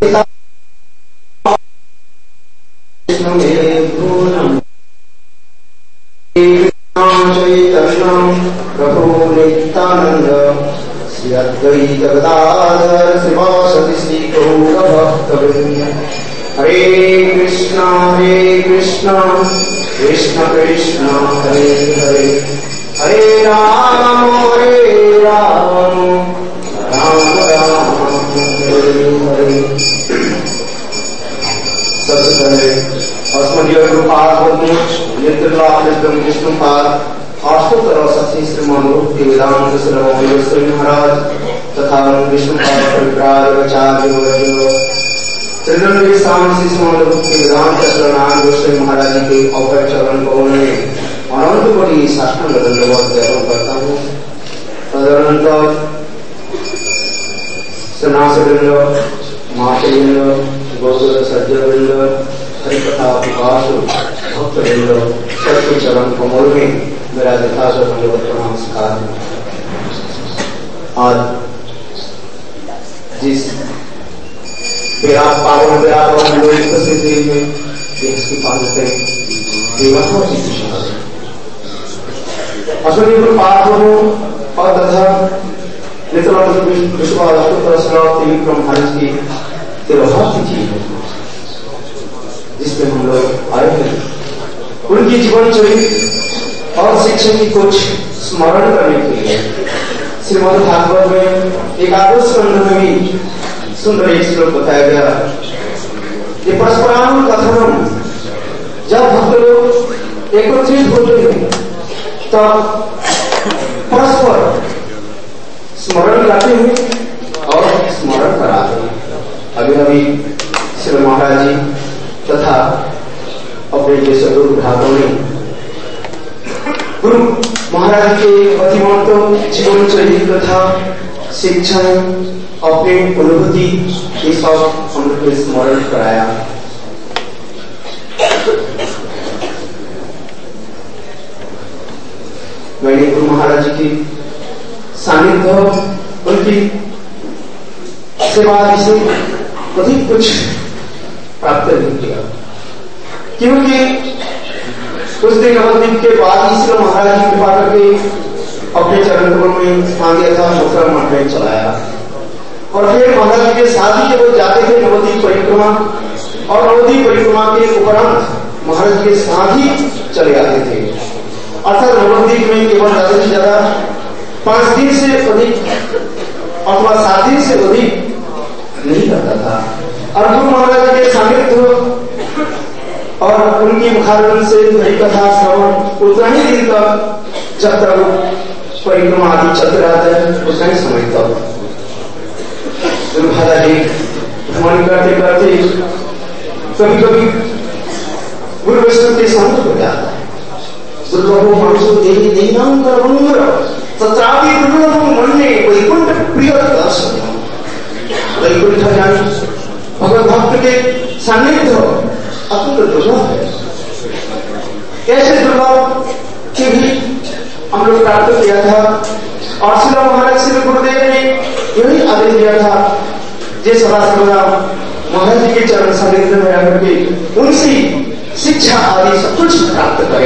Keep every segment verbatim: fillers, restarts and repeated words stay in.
प्रभु नित्यानंद श्री अद्वैत गदाधर शिवासदि श्री गौर भक्तवृंद। हरे कृष्णा हरे कृष्णा कृष्ण कृष्ण हरे हरे हरे राम हरे राम राम राम हरे हरे। सबसे पहले अस्मदीय गुरुपाद विष्णुपाद अष्टोत्तर सती श्रीमान रूपी वेदांत श्री महाराज तथा विष्णुपाद वेदांत शरणान गोस्वामी महाराज जी के अवसर चरण को उन्होंने अनंत कोटि साष्टांग दंडवत ज्ञापन करता हूँ। तदनंतर सन्यासीवृंद, मातृवृंद, गोकुल सज्जनवृंद, हरिकथा विकासु भक्तवृंद सबके चरण कमल में मेरा यथाश दंडवत नमस्कार। आज जिस विराट पावन विराट और उपस्थिति में इसकी पालते अश्विनी गुरु पाठों और तथा नित्यानंद विक्रम महाराज की त्योहार तिथि है जिसमें हम लोग आए हैं। उनकी जीवन चरित्र और शिक्षा की कुछ स्मरण करने के लिए श्रीमद् भागवत में एकादश स्कंध में भी सुंदर एक श्लोक बताया गया। ये परस्परानुग कथनम, जब भक्त लोग एकत्रित होते हैं तब परस्पर स्मरण करते हैं और स्मरण कराते हैं। अभी अभी श्री महाराज जी तथा अपने जैसे गुरु भागों ने गुरु महाराज के अतिमहत्व जीवन चरित्र तथा शिक्षा अपने अनुभूति ये सब हम लोग को स्मरण कराया। मैंने गुरु महाराज जी की सानिध्य उनकी सेवा से अधिक कुछ प्राप्त नहीं किया, क्योंकि कुछ दिन नवद्वीप के बाद ईश्वर महाराज की कृपा करके अपने चरण कमल में स्थान दिया था, मथुरा मठ में चलाया। और फिर महाराज के साथ ही जब वो जाते थे नवद्वीप परिक्रमा, और नवद्वीप परिक्रमा के उपरांत महाराज के साथ ही चले आते थे। अर्थात नवद्वीप में केवल ज्यादा से ज्यादा पांच दिन से अधिक अथवा सात दिन से अधिक नहीं करता था। और गुरु महाराज के सानिध्य और उनकी मुखारविंद से हरि कथा श्रवण उतना ही दिन तक जब तक परिक्रमा आदि चलते रहते हैं उतना ही समय तक गुरु महाराज जी भ्रमण करते करते कभी कभी गुरु वैष्णव के संग हो जाता है। दुर्लभो मनुष्य देवी देहांतर मंगल सत्रापि दुर्लभो मन्ये वैकुंठ प्रिय दर्शन। वैकुंठ जान भगवत भक्त के सानिध्य अत्यंत दुर्लभ है। ऐसे दुर्लभ के भी हम लोग प्राप्त किया था। और श्री महाराज श्री गुरुदेव ने यही आदेश दिया था जे सदा सर्वदा महाराज जी के चरण सानिध्य में रहकर के उनसे शिक्षा आदि सब कुछ प्राप्त करे।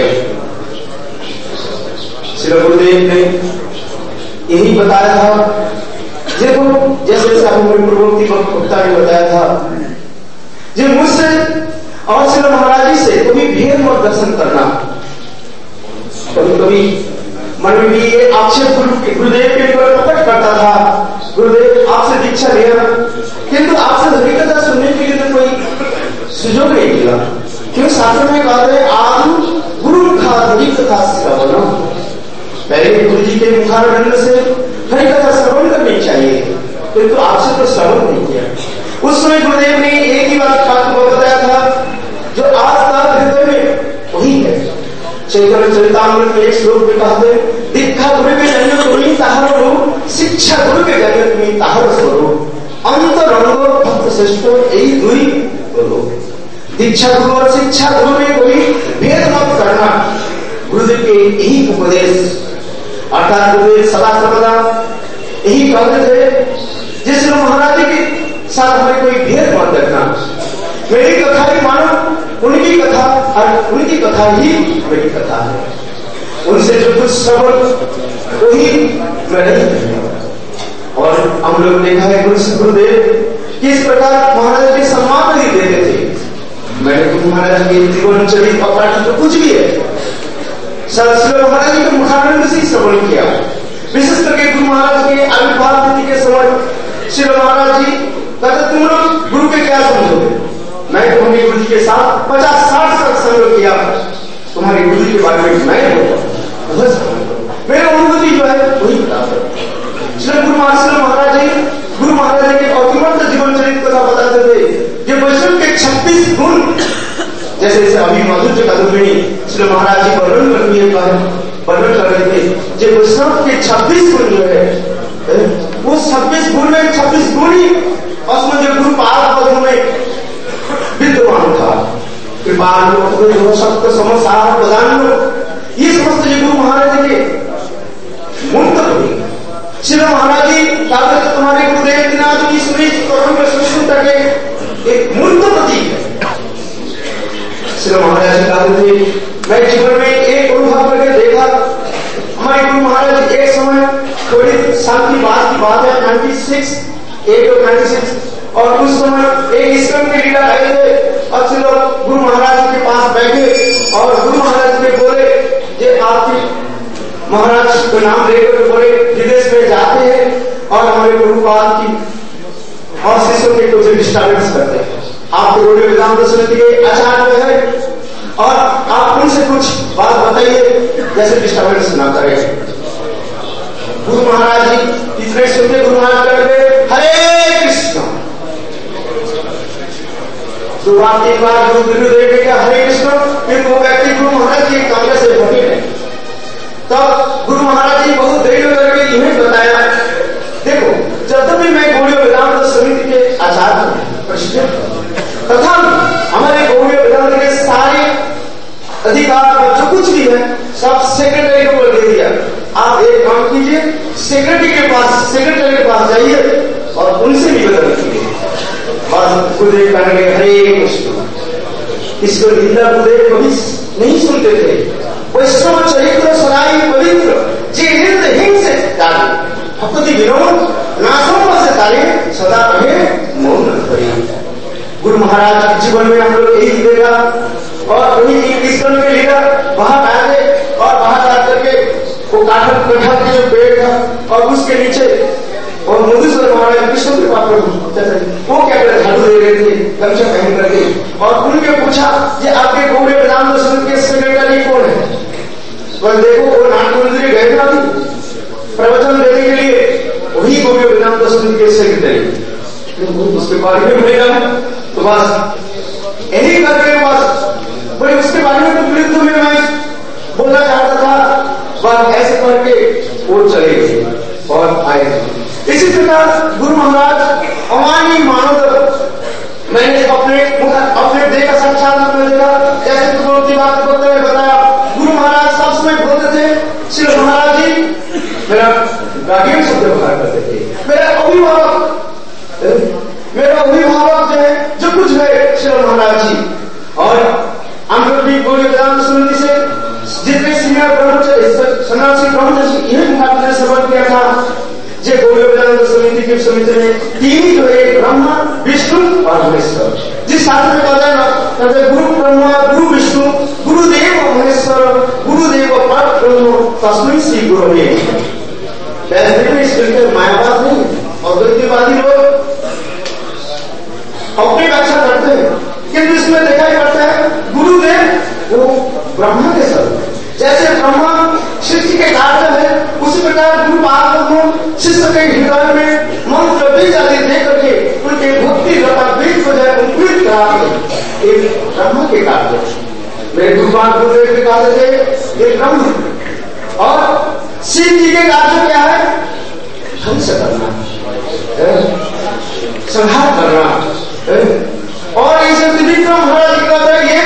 श्री गुरुदेव ने यही बताया था, देखो जैसे पूर्वोक्ति वक्ता ने बताया था, जो मुझसे और श्री महाराज जी से कभी भेद मत दर्शन करना। कभी कभी मन में भी ये आक्षेप गुरुदेव के ऊपर प्रकट करता था, गुरुदेव आपसे दीक्षा लिया किंतु आपसे हरिकथा सुनने के लिए तो कोई सुजोग नहीं मिला। क्यों शास्त्र में कहते हैं आदि गुरु मुखा हरिकथा श्रवण, पहले गुरु जी के मुखारविंद से हरिकथा श्रवण करनी चाहिए, किंतु तो आपसे तो श्रवण नहीं किया। उस समय गुरुदेव ने एक ही बात को बताया था जो आज तक हृदय में वही है। चैतन्य चरितामृत में एक श्लोक में कहते हैं, दीक्षा गुरु के जन्म तुम्हें ताहर रूप, शिक्षा गुरु के जन्म तुम्हें ताहर स्वरूप, अंत रंगो भक्त श्रेष्ठ यही दूरी करो। दीक्षा गुरु और शिक्षा गुरु में कोई भेद मत करना, गुरुदेव के यही उपदेश। अर्थात गुरुदेव सदा सर्वदा यही कहते थे, जिस महाराज जी की साथ हमें कोई भेद मत रखना। मेरी कथा ही मानो उनकी कथा, और उनकी कथा ही मेरी कथा है। उनसे जो कुछ सबक वही मैं नहीं। और हम लोग देखा है गुरुदेव किस प्रकार महाराज के सम्मान नहीं देते थे। मैंने गुरु महाराज के जीवन चरित और पाठ तो कुछ भी है, श्री महाराज जी के मुखारविंद से श्रवण किया। विशेष करके गुरु महाराज के आविर्भाव तिथि के समय श्री महाराज जी कहते तुम लोग गुरु के क्या समझोगे? मैं तो अपने गुरु जी के साथ पचास साठ साल संयोग किया, तुम्हारे गुरु जी के बारे में मैं बोलता मेरा अनुभूति जो है वही बता दो। श्री गुरु महाराज जी गुरु महाराज जी के अतिमंत जीवन चरित कथा बताते थे कि वैष्णव के छत्तीस गुण, जैसे जैसे अभी मधुर कदमिनी श्री महाराज जी वर्णन कर वर्णन कर रहे थे जो वैष्णव के छब्बीस गुण जो है वो छब्बीस गुण में छब्बीस गुण ही उसमें जो गुरु पाद पदों में विद्यमान था। कृपालु सत्य समसार प्रदान ये समस्त जो गुरु महाराज के मूर्त हुई। श्री महाराज जी कहते तुम्हारे गुरुदेव दिनाथ की सुनी सुष्टता के एक मूर्त प्रतीक है। श्री महाराज जी कहते थे मैं जीवन में एक अनुभव करके देखा, हमारे गुरु महाराज एक समय थोड़ी साल की बात की बात है नाइन्टी सिक्स एट और नाइन्टी सिक्स और उस समय एक इस्कॉन के लीडर आए थे और श्री गुरु महाराज के पास बैठे और गुरु महाराज ने बोले ये आपके महाराज को नाम लेकर बोले विदेश में जाते हैं और हमारे गुरुपाद की और शिष्यों के कुछ डिस्टर्बेंस करते हैं। आप गौड़ीय वेदांत समिति के आचार्य है और आप उनसे कुछ बात बताइए जैसे डिस्टर्बेंस ना करें। गुरु महाराज जी तीसरे सुनते गुरु महाराज करते हरे कृष्ण, दो बार तीन बार गुरु गुरुदेव ने कहा हरे कृष्ण, फिर वो व्यक्ति गुरु महाराज जी कमरे से बने है। तब गुरु महाराज जी बहुत देर करके इन्हें बताया देखो जब भी मैं गौड़ीय वेदांत समिति के आचार्य तथा हमारे गौड़ीय वेदांत के सारे अधिकार जो कुछ भी है सब सेक्रेटरी को दे दिया। आप एक काम कीजिए सेक्रेटरी के पास सेक्रेटरी के पास जाइए और उनसे निवेदन कीजिए। बस गुरुदेव कहने लगे हरे कृष्ण। इसको निंदा गुरुदेव कभी नहीं सुनते थे। वैष्णव चरित्र सदाई पवित्र जे हृदय हिंस डाले भक्ति विनोद नासों से तारे सदा रहे मौन करें। गुरु महाराज के जीवन में हम लोग यही देखा और वही इस्कॉन के लीडर वहां आए और वहां जाकर के वो काठल कटहल के जो पेड़ था और उसके नीचे और मधुसूदन महाराज कृष्ण के पास वो क्या करे झाड़ू दे रहे थे गमछा पहन करके और उनके पूछा कि आपके गौड़ीय वेदांत समिति के सेक्रेटरी कौन है? पर देखो वो नाटक मंदिर गए ना प्रवचन देने के लिए वही गौड़ीय वेदांत समिति के सेक्रेटरी उसके बारे में मिलेगा तो बस यही करके बस बोले उसके बारे में तो मृत्यु में मैं बोलना चाहता था बस ऐसे करके वो चले गए और आए। इसी प्रकार गुरु महाराज अमानी मानव मैंने अपने अपने देखा साक्षात में देखा जैसे की बात करते हुए बताया गुरु महाराज सब समय बोलते थे श्री महाराज जी मेरा गार्डियन शब्द व्यवहार करते थे मेरा अभिभावक मेरा अभिभावक जो है जो कुछ है श्री महाराज जी। और हम लोग भी गौड़ीय वेदांत समिति से जितने सीनियर ब्रह्मचारी सन्यासी ब्रह्मचारी यही मुखाग्र श्रवण किया था जे गौड़ीय वेदांत समिति की समिति में तीन ही जो एक ब्रह्मा विष्णु और महेश्वर जिस शास्त्र में कहते हैं ना गुरु ब्रह्मा गुरु विष्णु गुरुदेव महेश्वर गुरुदेव पर ब्रह्म तस्मै श्री गुरुवे। इसके मायावाद नहीं और द्वैतवादी लोग अपनी व्याख्या करते हैं किंतु इसमें देखा ही पड़ता है गुरुदेव वो ब्रह्मा के स्वरूप जैसे ब्रह्मा शिष्य के कार्य है उसी प्रकार गुरु पाद शिष्य के हृदय में मंत्र बीज आदि दे करके उनके भक्ति लता बीज को जाए अंकुरित करा एक ब्रह्मा के कार्य। मेरे गुरुपाद गुरुदेव के कार्य थे एक ब्रह्म और शिव जी के कार्य क्या है ध्वंस करना संहार करना और इसे त्रिविक्रम महाराज जी का ये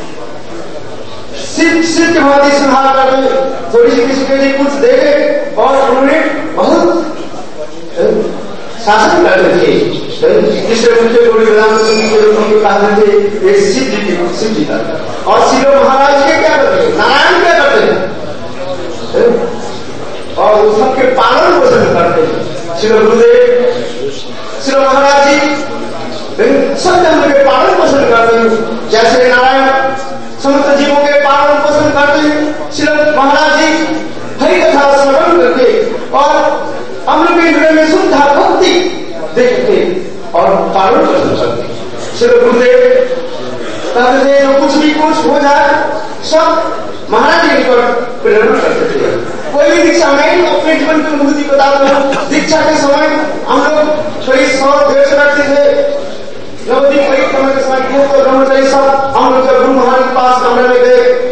सिद्ध सिद्ध भाती संहार कर थोड़ी सी किसी के लिए कुछ दे और उन्होंने बहुत शासन कर रहे थे। तीसरे मुख्य गोड़ी वेदांत के रूप में कहते थे एक शिव जी की शिव जी का। और शिव महाराज के क्या करते हैं, नारायण क्या करते हैं, और उस सबके पालन पोषण करते हैं। शिव गुरुदेव शिव महाराज जी सब जन के पालन पोषण करते हैं, जैसे नारायण समस्त जीवों के पालन पोषण करते हैं। शिव महाराज जी हरि कथा श्रवण करके और अमृत के हृदय में शुद्ध भक्ति देखते और पालन पोषण करते। शिव गुरुदेव कहते थे जो कुछ भी कुछ हो जाए सब महाराज जी पर प्रेरणा करते थे। कोई भी दीक्षा में अपने जीवन की अनुभूति बताता हूँ। दीक्षा के समय हम लोग कई सौ डेढ़ सौ बैठते थे, नवदीप परिक्रमा के समय तो ब्रह्मचारी सब हम लोग जब गुरु महाराज के पास कमरे में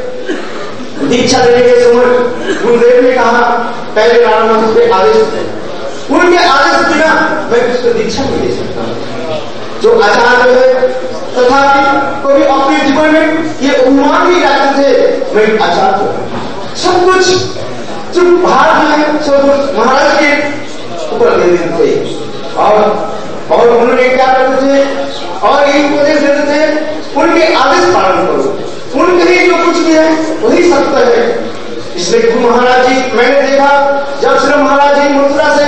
गए दीक्षा लेने के समय गुरुदेव ने कहा पहले राम के आदेश थे, उनके आदेश बिना मैं किसको दीक्षा नहीं दे सकता। जो आचार्य है तथापि कभी अपने जीवन में ये अनुमान भी रखते थे मैं आचार्य हूं। सब कुछ जो भार है सब कुछ महाराज के ऊपर दे देते थे और और उन्होंने क्या करते थे और यही उपदेश देते थे उनके आदेश पालन करो, उनके लिए जो कुछ भी है वही सत्य है। इसलिए गुरु महाराज जी मैंने देखा जब श्री महाराज जी मथुरा से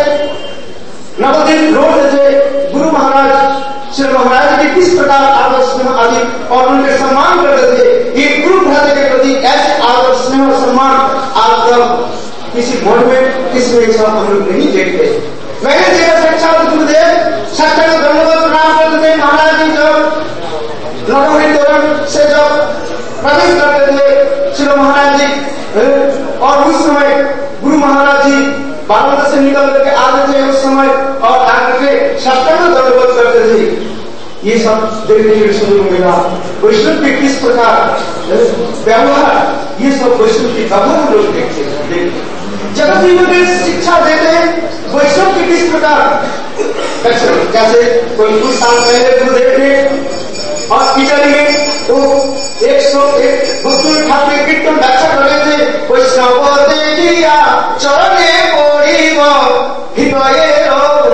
नवदीप लौटते थे, गुरु महाराज श्री महाराज के किस प्रकार आदर्श स्नेह आदि और उनके सम्मान करते थे। ये गुरु भ्राता के प्रति ऐसे आदर्श स्नेह और सम्मान आज तक किसी मोड़ में किसी में सब हम लोग नहीं देखते। मैंने देखा साक्षात गुरुदेव सत्य धर्मवत प्रणाम करते थे। महाराज जी जब नवोहित तोरण से जब प्रवेश करते थे श्री महाराज जी और उस समय गुरु महाराज जी बारह से निकल करके आते थे उस समय और आकर के सत्य धर्मवत करते थे। ये सब देखने के सुनने मिला वैष्णव के किस प्रकार व्यवहार, ये सब वैष्णव की व्यवहार लोग देखते हैं। जगत जीवन में शिक्षा देते हैं वैष्णव के किस प्रकार, जैसे कोई कुछ साल पहले गुरुदेव ने और इटली में तो एक सौ एक भक्तों ठाकुर कीर्तन व्याख्या कर रहे थे। वैष्णव देखिया चरणे पड़िब हृदय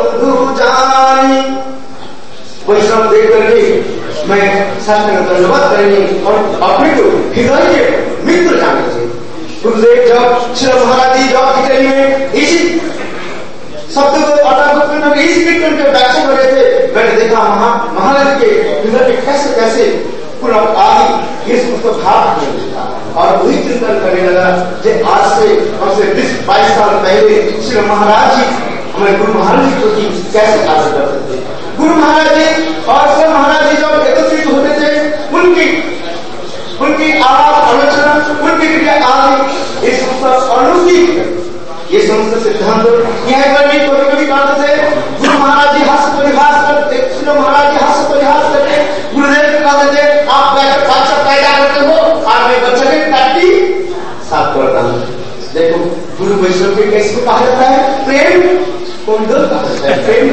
जानी, वैष्णव देख करके मैं शास्त्र का धन्यवाद करेंगे और अपने को हृदय के मित्र जाने थे। गुरुदेव जब श्री महाराज जी जब इटली में इसी शब्द को अटा इसी कीर्तन के व्याख्या कर रहे थे, मैंने देखा महा महाराज के हृदय में कैसे कैसे पूरा आदि इस उसको भाव किया और वही चिंतन करने लगा कि आज से और से बीस बाईस साल पहले श्री महाराज जी हमारे गुरु महाराज जी को कैसे आदर करते थे। गुरु महाराज जी और श्री महाराज जी जब एकत्रित होते थे उनकी उनकी आवाज आलोचना उनकी क्रिया आदि ये समस्त अलौकिक ये समस्त सिद्धांत यह करने को कभी करते थे। गुरु महाराज जी हास्य परिहास करते, श्री महाराज जी हास्य परिहास करते, गुरुदेव को कहते थे आप बच्चा पैदा करते हो और मैं बच्चे की टट्टी साफ करता हूँ। देखो गुरु वैष्णव के कैसे कहा जाता है प्रेम कौन दो कहा जाता है प्रेम।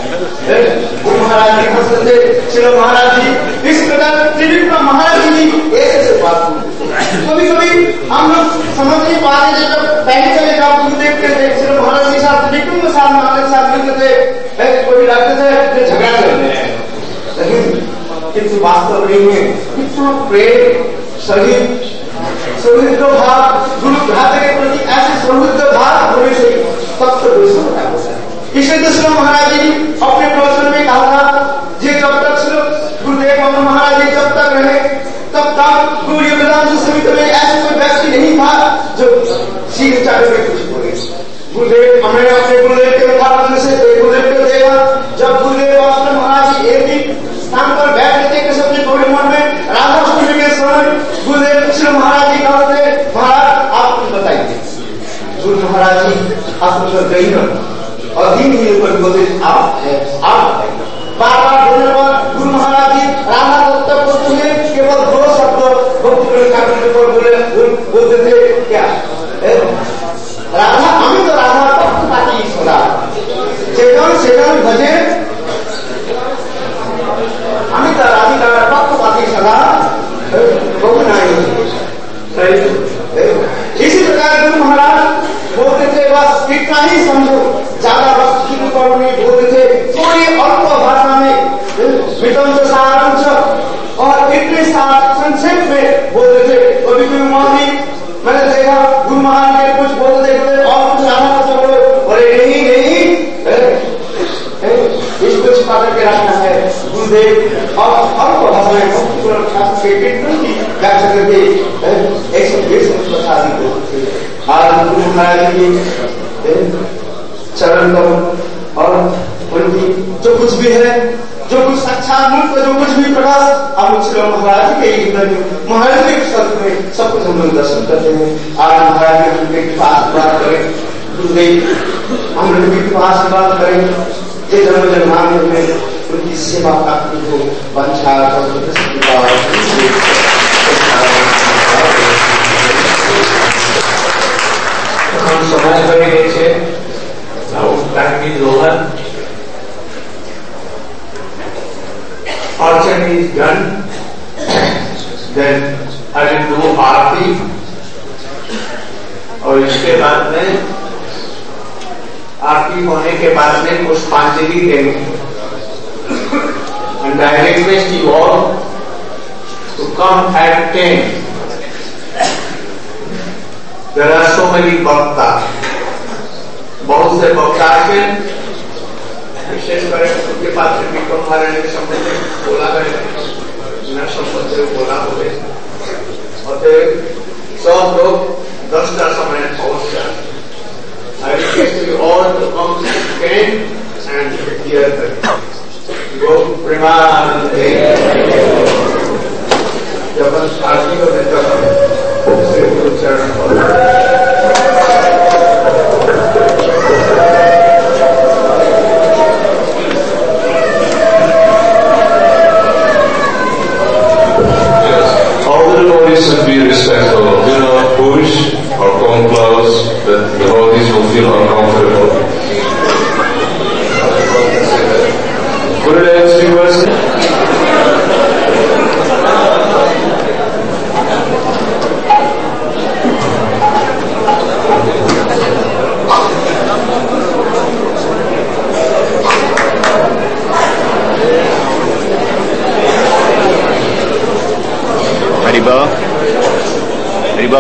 गुरु महाराज जी हंसते थे, श्री महाराज जी इस प्रकार त्रिविक्रम महाराज जी ऐसे बात कभी कभी हम लोग समझ नहीं पाते थे। जब पहले चले जब गुरुदेव के श्री महाराज के साथ त्रिविक्रम के साथ महाराज के साथ मिलते थे कोई रखते थे झगड़ा करते हैं, लेकिन किंतु वास्तव में कितना प्रेम सभी सौहृद भाव गुरु भ्राता के प्रति ऐसे सौहृद भाव होने से तब तो होता है। इसलिए तो श्री महाराज जी अपने प्रवचन में कहा था जे जब तक श्री गुरुदेव और महाराज जी जब तक रहे तब तक गुरु वेदांत समिति में ऐसा कोई व्यक्ति नहीं था जो सीख चाहे में कुछ बोले। गुरुदेव हमने अपने गुरुदेव के उदाहरण से गुरुदेव को देखा जब गुरुदेव और महाराज जी एक ही स्थान पर बैठते थे किसी अपने थोड़े मन में राधाष्टमी के समय गुरुदेव श्री महाराज जी कहते महाराज आप कुछ बताइए। गुरु महाराज जी आप मतलब गई ना और दिन ही ऊपर बोलते आप है आप बताइए। बार बार बोलने पर गुरु महाराज जी राधा तक बोलते हुए केवल दो शब्द बहुत बोले बोलते थे क्या राधा अमित राधा भक्त पाती सदा चेतन चेतन भजे अमित राधिका भक्त पाती सदा बहु नहीं। इसी प्रकार गुरु महाराज बोलते थे बस इतना ही समझो, ज्यादा वक्त की नहीं बोलते थे। थोड़ी अल्प भाषा में मितम च सारम च, और इतने संक्षेप में बोलते थे। कभी कोई मौलवी मैंने देखा गुरु महाराज के कुछ बोलते देखते और कुछ आना तो बोलो, अरे नहीं नहीं इसको छिपा करके रखना है गुरुदेव, और हमको हमें शास्त्र के कीर्तन की व्याख्या करके एक सौ डेढ़ सौ बता दी। आज गुरु महाराज की चरण करो और उनकी जो कुछ भी है, जो कुछ साक्षात मूर्त जो कुछ भी प्रकाश हम श्री महाराज के महाराज के शब्द में सब कुछ हम लोग दर्शन करते हैं। आज महाराज के उनके कृपा आशीर्वाद करें, गुरुदेव हम लोग की कृपा आशीर्वाद करें, ये जन्म जन्मांतर में उनकी सेवा प्राप्ति हो। वंशा સમય કરી રહી છે. Now time is over. Archan is done. Then I will do आरती और इसके बाद में आरती होने के बाद में पुष्पांजलि देंगे. And I request you all to come at ten. There are so many bhakta. बहुत से भक्ता हैं, विशेषकर उनके पास से विक्रम महाराज के संबंध में बोला है, न संबंध से बोला हुए और सब लोग दस का समय पहुंच जाए. I request you all to come to ten and hear them. Go Premanande. जब हम आरती करते तब श्री गुरु चरण should be respectful. Do not push or come close, that the devotees will feel uncomfortable. Gurudev's few words. Haribo. Haribo.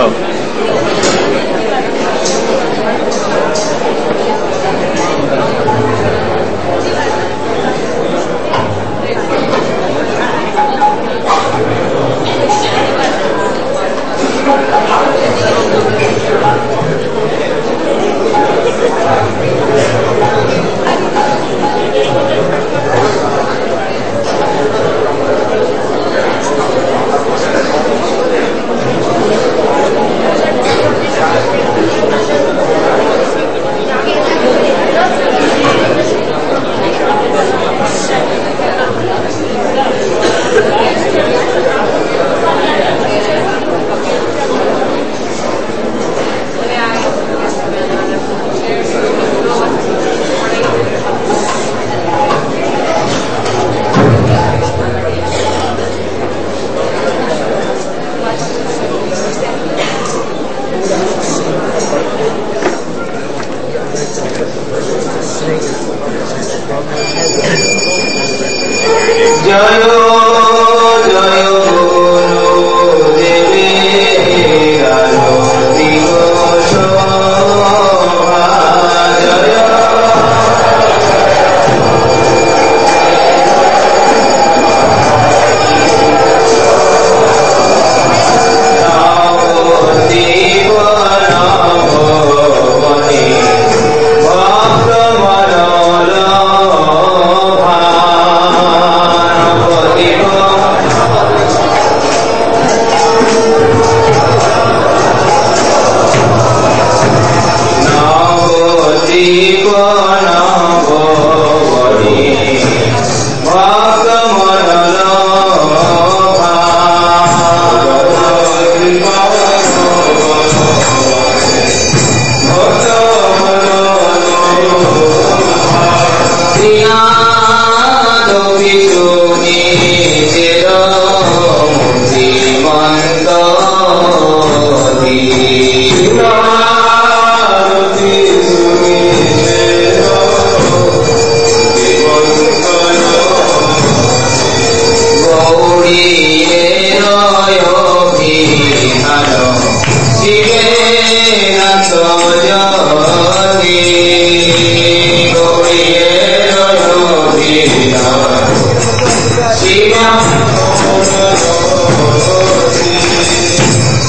Thank you.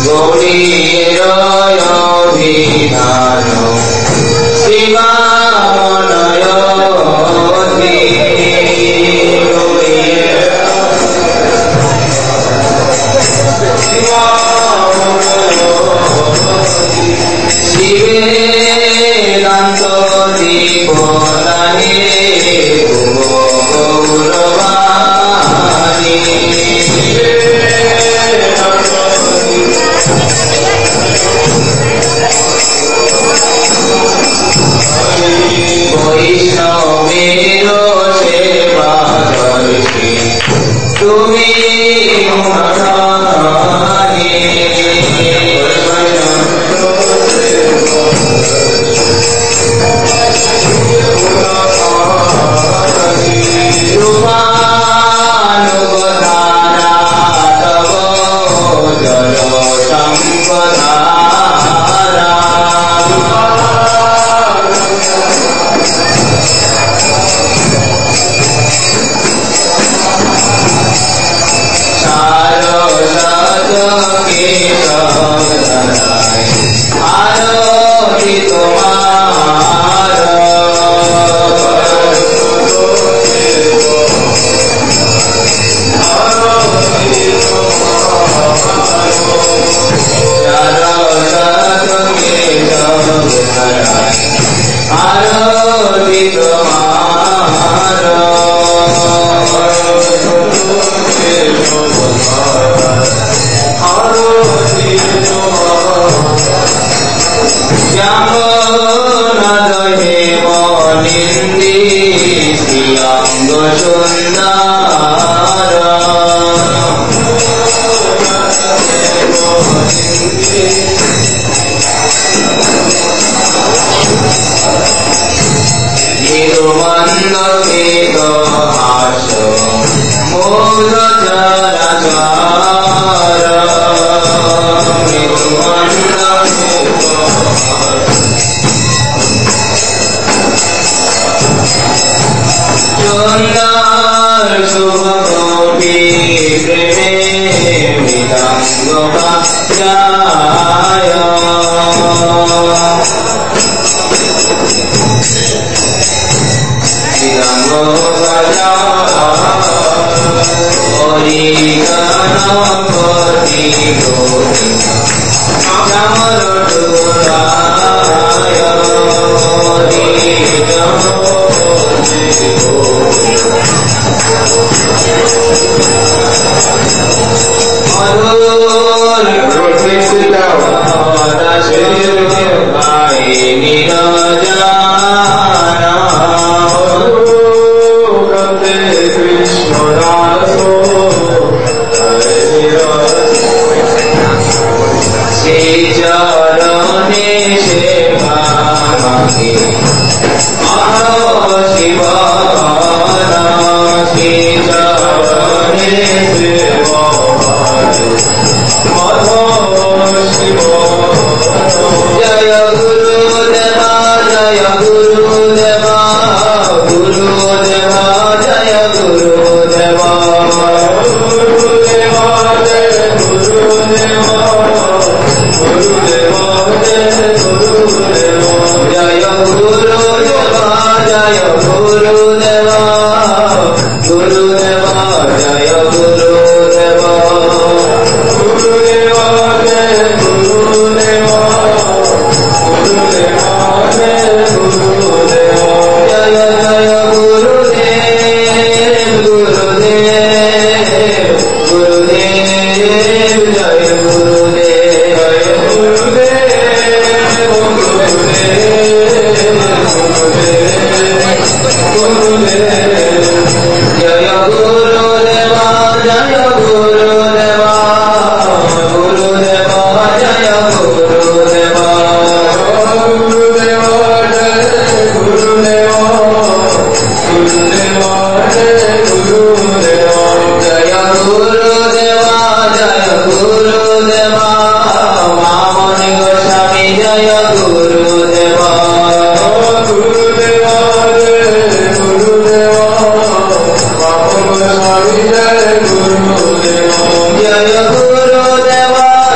Jaya Guru Deva Jaya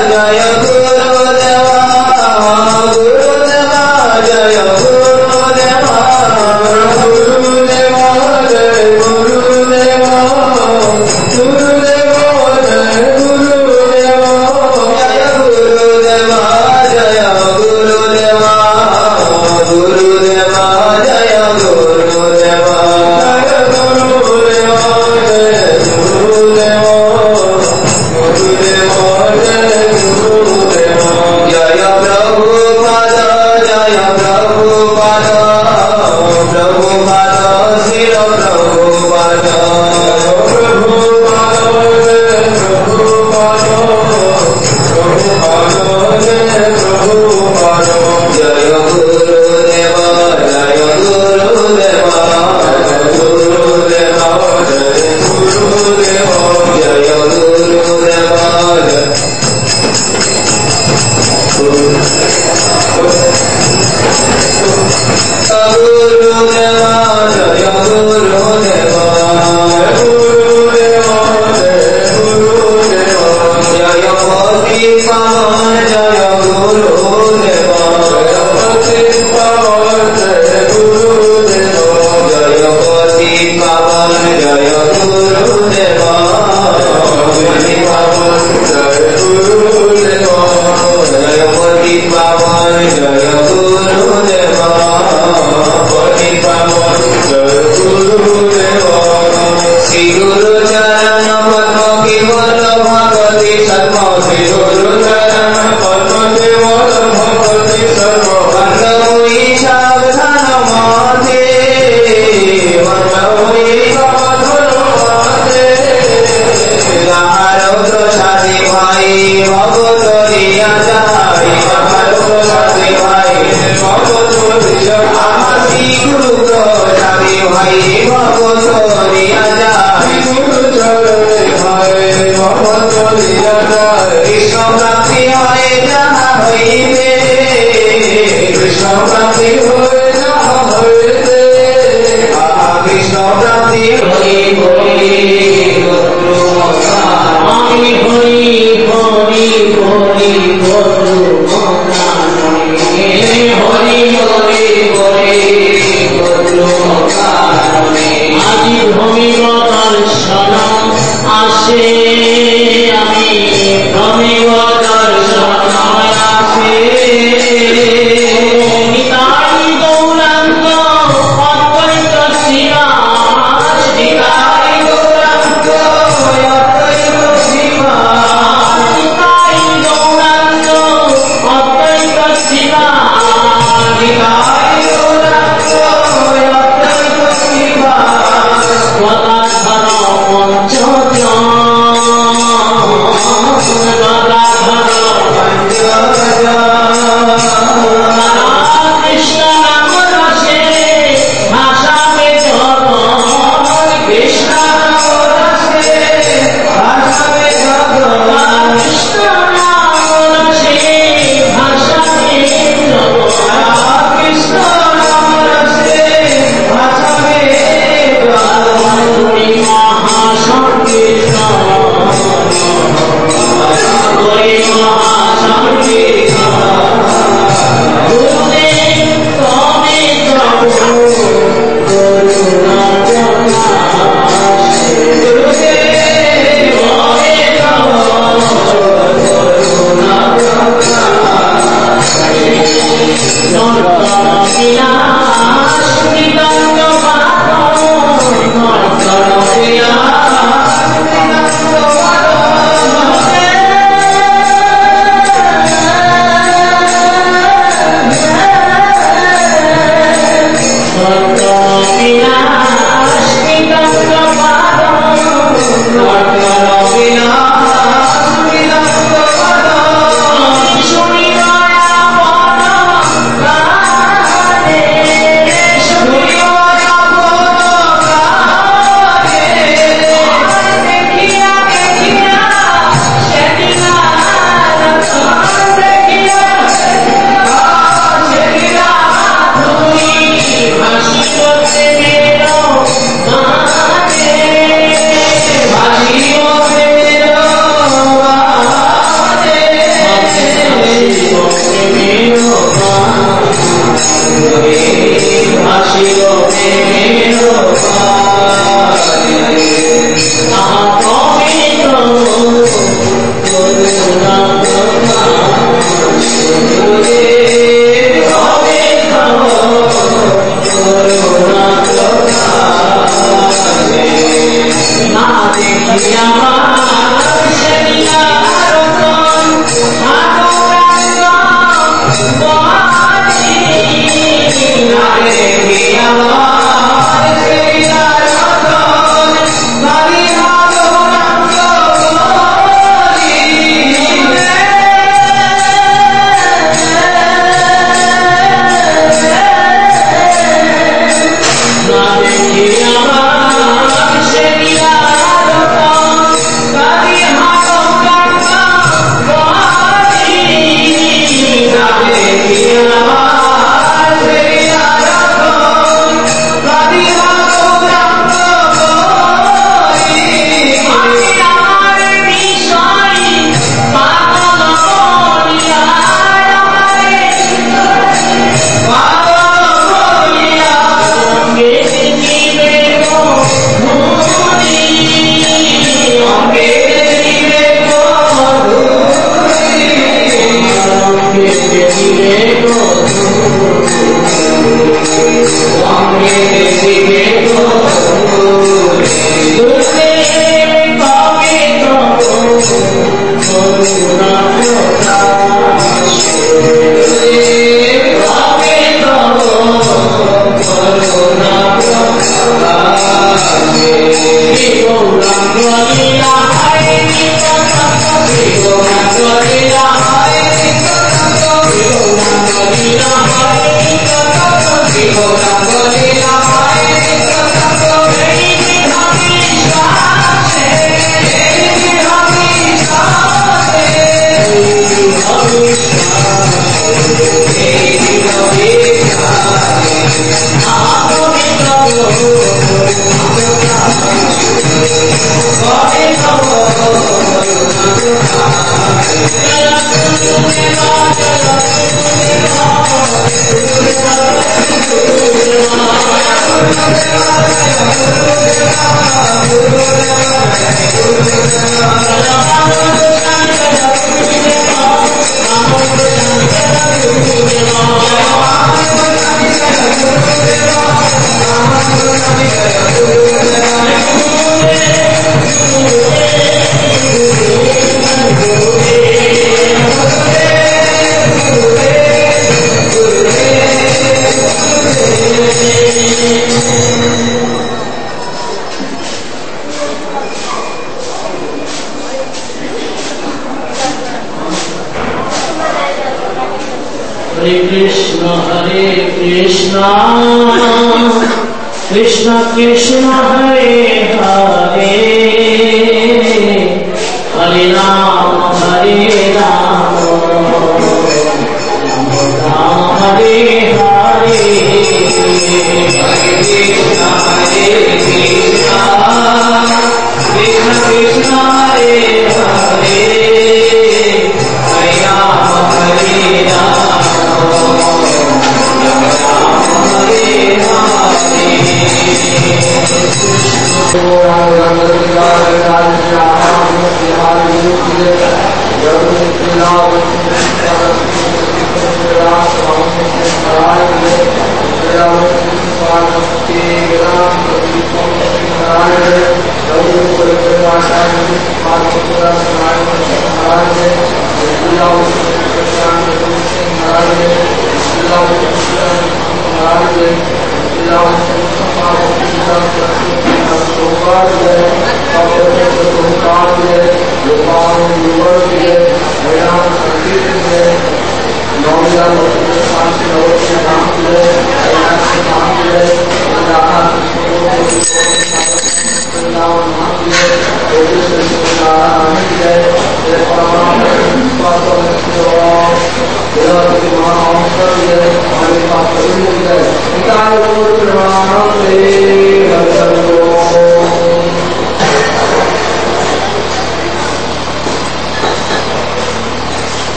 Hori, Hori, Hori, Hori, Hori.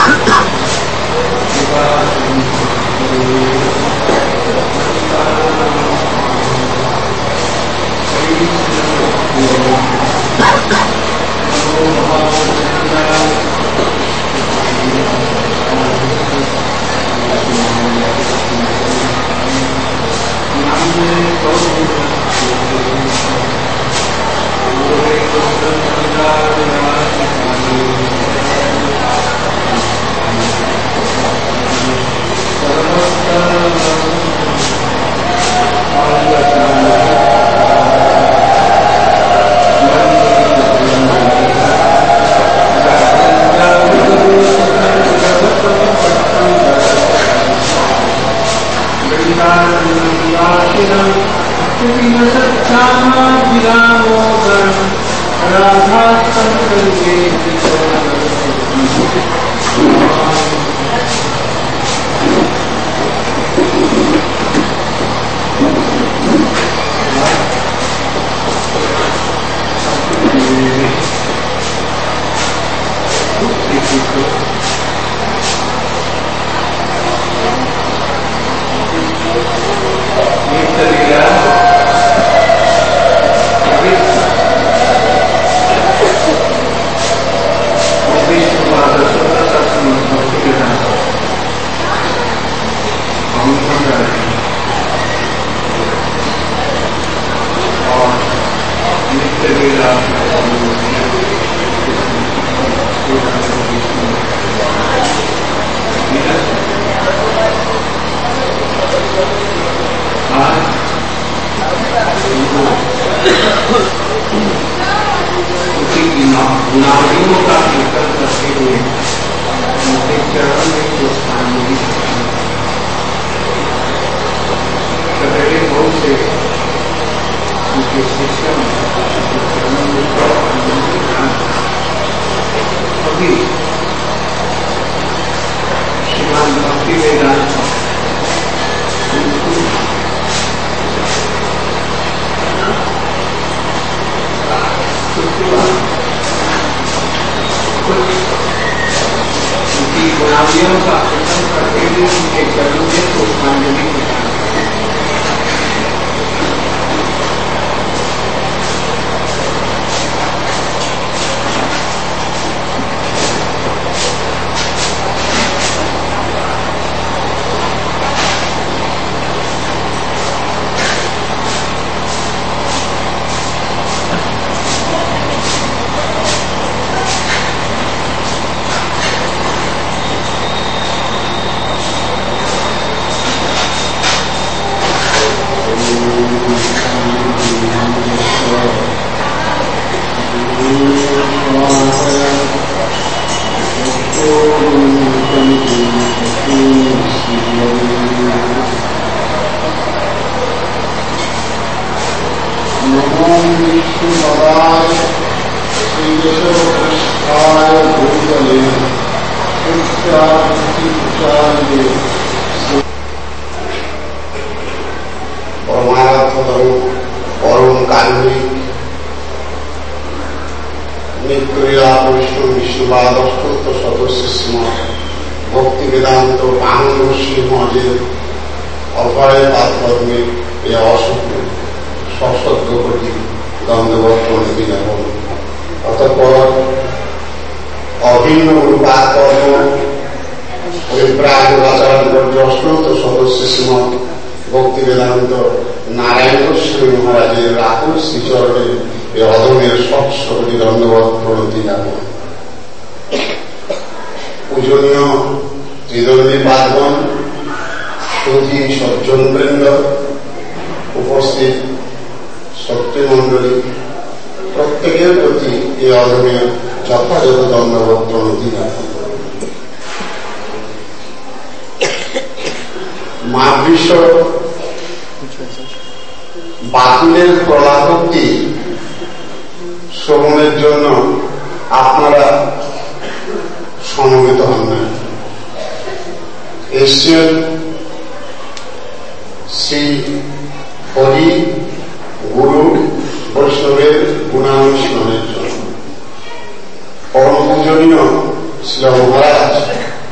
Shri মহারাজ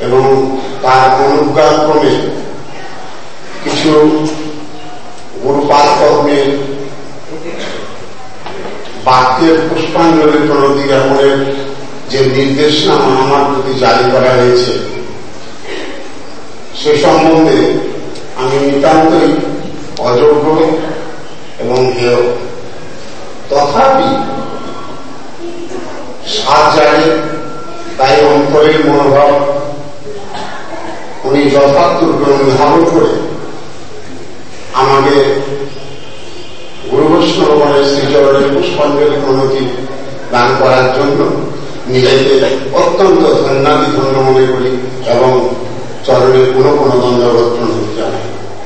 এবং তার অনুজ্ঞাক্রমে কিছু গুরুপাদ পদ্মের বাক্যের পুষ্পাঞ্জলি প্রণতি জ্ঞাপনের যে নির্দেশনামা আমার প্রতি জারি করা হয়েছে সে সম্বন্ধে আমি নিতান্তই অযোগ্য এবং হেয়। তথাপি সাত জানে তাই অন্তরের মনোভাব উনি যথার্থরূপে অনুধাবন করে আমাকে গুরু বৈষ্ণবগণের শ্রীচরণের পুষ্পাঞ্জলি প্রণতি দান করার জন্য নিজেকে অত্যন্ত ধন্যাদি ধন্য মনে করি এবং চরণের কোনো কোনো দণ্ডবত প্রণতি জানাই।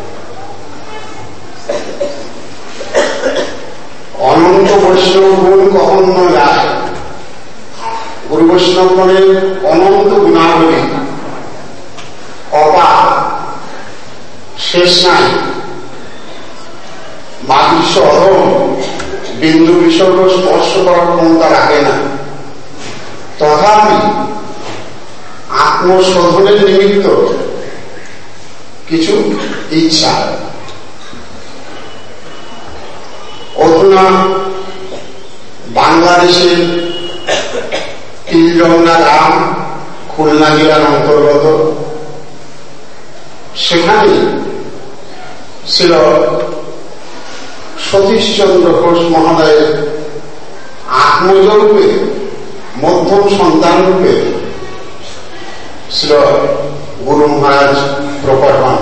অনন্ত বৈষ্ণব গুণ কখন নয় আসে, গুরু বৈষ্ণবগণের অনন্ত গুণাবলী অপার, শেষ নাই। মাদৃশ্য অধম বিন্দু বিসর্গ স্পর্শ করার ক্ষমতা রাখে না। তথাপি আত্মশোধনের নিমিত্ত কিছু ইচ্ছা। অধুনা বাংলাদেশের তিলরঙ্গা গ্রাম খুলনা জেলার অন্তর্গত, সেখানে ছিল সতীশচন্দ্র ঘোষ মহোদয়ের আত্মজরূপে মধ্যম সন্তান রূপে ছিল গুরু মহারাজ প্রকট হন।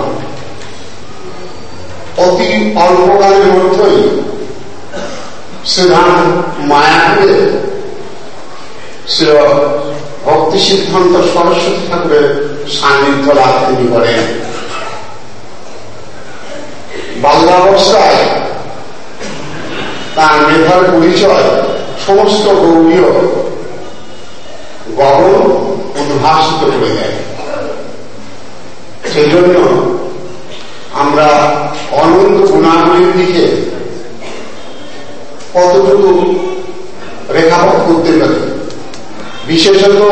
অতি অল্পকালের মধ্যেই শ্রীধাম মায়াপুরে ছিল ভক্তি সিদ্ধান্ত সরস্বতী ঠাকুরের সান্নিধ্য লাভ তিনি করেন। বাল্যাবস্থায় তার মেধার পরিচয় সমস্ত গৌরীয় গগন উদ্ভাসিত করে দেয়। সেই জন্য আমরা অনন্ত গুণাবলীর দিকে কতটুকু রেখাপাত করতে পারি, বিশেষত